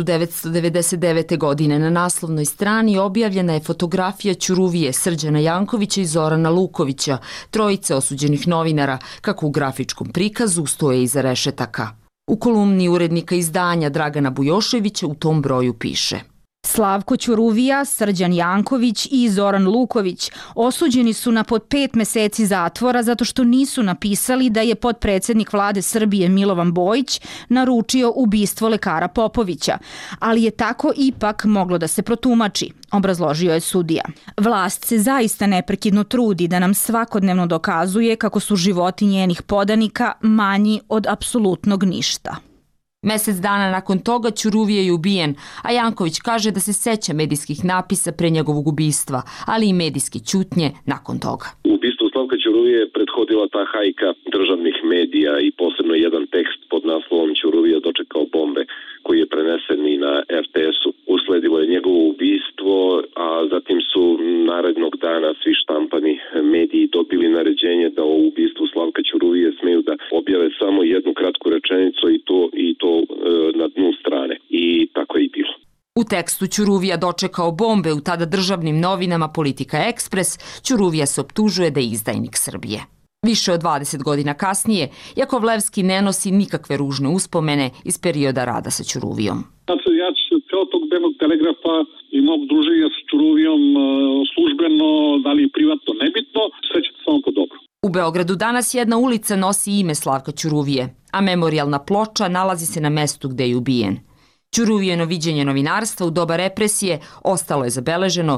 1999. godine na naslovnoj strani objavljena je fotografija Ćuruvije, Srđana Jankovića i Zorana Lukovića, trojice osuđenih novinara, kako u grafičkom prikazu stoje iza rešetaka. U kolumni urednika izdanja Dragana Bujoševića u tom broju piše: Slavko Ćuruvija, Srđan Janković i Zoran Luković osuđeni su na pod 5 meseci zatvora zato što nisu napisali da je potpredsjednik vlade Srbije Milovan Bojić naručio ubistvo lekara Popovića, ali je tako ipak moglo da se protumači, obrazložio je sudija. Vlast se zaista neprekidno trudi da nam svakodnevno dokazuje kako su životi njenih podanika manji od apsolutnog ništa. Mesec dana nakon toga Ćuruvija je ubijen, a Janković kaže da se seća medijskih napisa pre njegovog ubistva, ali i medijske ćutnje nakon toga. Ubistvu Slavka Ćuruvije je prethodila ta hajka državnih medija i posebno jedan tekst pod naslovom Ćuruvija dočekao bombe, koji je prenesen i na RTS-u. Usledilo je njegovo ubistvo, a zatim su narednog dana svi štampani mediji dobili naređenje da o ubistvu Slavka Ćuruvije smeju da objave samo jednu kratku rečenicu i to na dnu strane. I tako je i bilo. U tekstu Ćuruvija dočekao bombe u tada državnim novinama Politika Ekspres, Ćuruvija se optužuje da je izdajnik Srbije. Više od 20 godina kasnije, Jakovlevski ne nosi nikakve ružne uspomene iz perioda rada sa Ćuruvijom. Znači, ja ću ceo tog dnevnog Telegrafa i mog druženja sa Ćuruvijom službeno, da li privatno, nebitno, sećate samo po dobro. U Beogradu danas jedna ulica nosi ime Slavka Ćuruvije, a memorijalna ploča nalazi se na mestu gde je ubijen. Ćuruvijeno viđenje novinarstva u doba represije ostalo je zabeleženo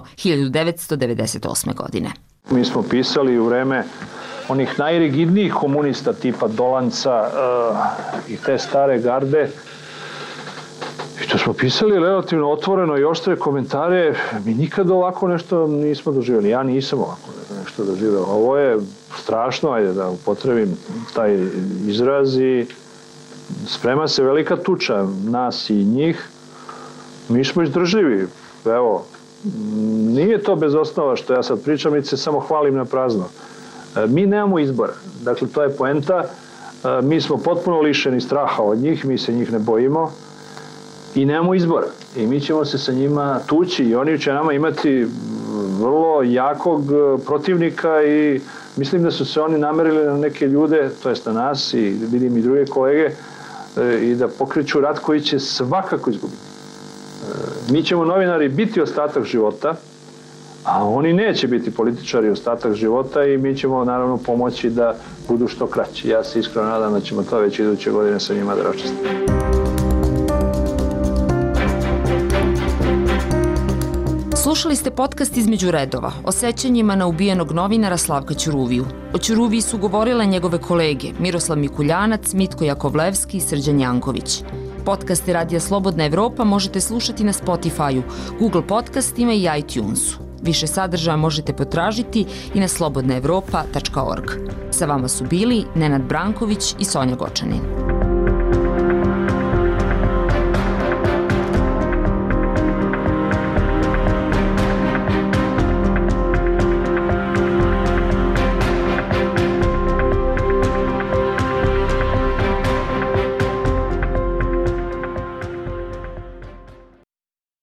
1998. godine. Mi smo pisali u vreme onih najrigidnijih komunista tipa Dolanca i te stare garde. I to smo pisali relativno otvoreno i oštre komentare. Mi nikad ovako nešto nismo doživjeli. Ja nisam ovako nešto doživjela. Ovo je strašno, ajde da upotrebim taj izraz, i sprema se velika tuča nas i njih. Mi smo izdržljivi. Evo, nije to bez osnova što ja sad pričam, i se samo hvalim na prazno. Mi nemamo izbora. Dakle, to je poenta. mi smo potpuno lišeni straha od njih, mi se njih ne bojimo i nemamo izbora. I mi ćemo se sa njima tući i oni će nama imati vrlo jakog protivnika i mislim da su se oni namerili na neke ljude, to jest na nas i vidim i druge kolege, i da pokreću rat koji će svakako izgubiti. Mi ćemo novinari biti ostatak života, a oni neće biti političari ostatak života i mi ćemo naravno pomoći da budu što kraći. Ja se iskreno nadam da ćemo to već iduće godine sa njima da raščistimo. Slušali ste podcast Između redova o sećanjima na ubijenog novinara Slavka Ćuruviju. O Ćuruviji su govorile njegove kolege Miroslav Mikuljanac, Mitko Jakovlevski i Srđan Janković. Podcaste Radija Slobodna Evropa možete slušati na Spotify-u, Google podcastima i iTunesu. Više sadržaja možete potražiti i na slobodnaevropa.org. Sa vama su bili Nenad Branković i Sonja Gočanin.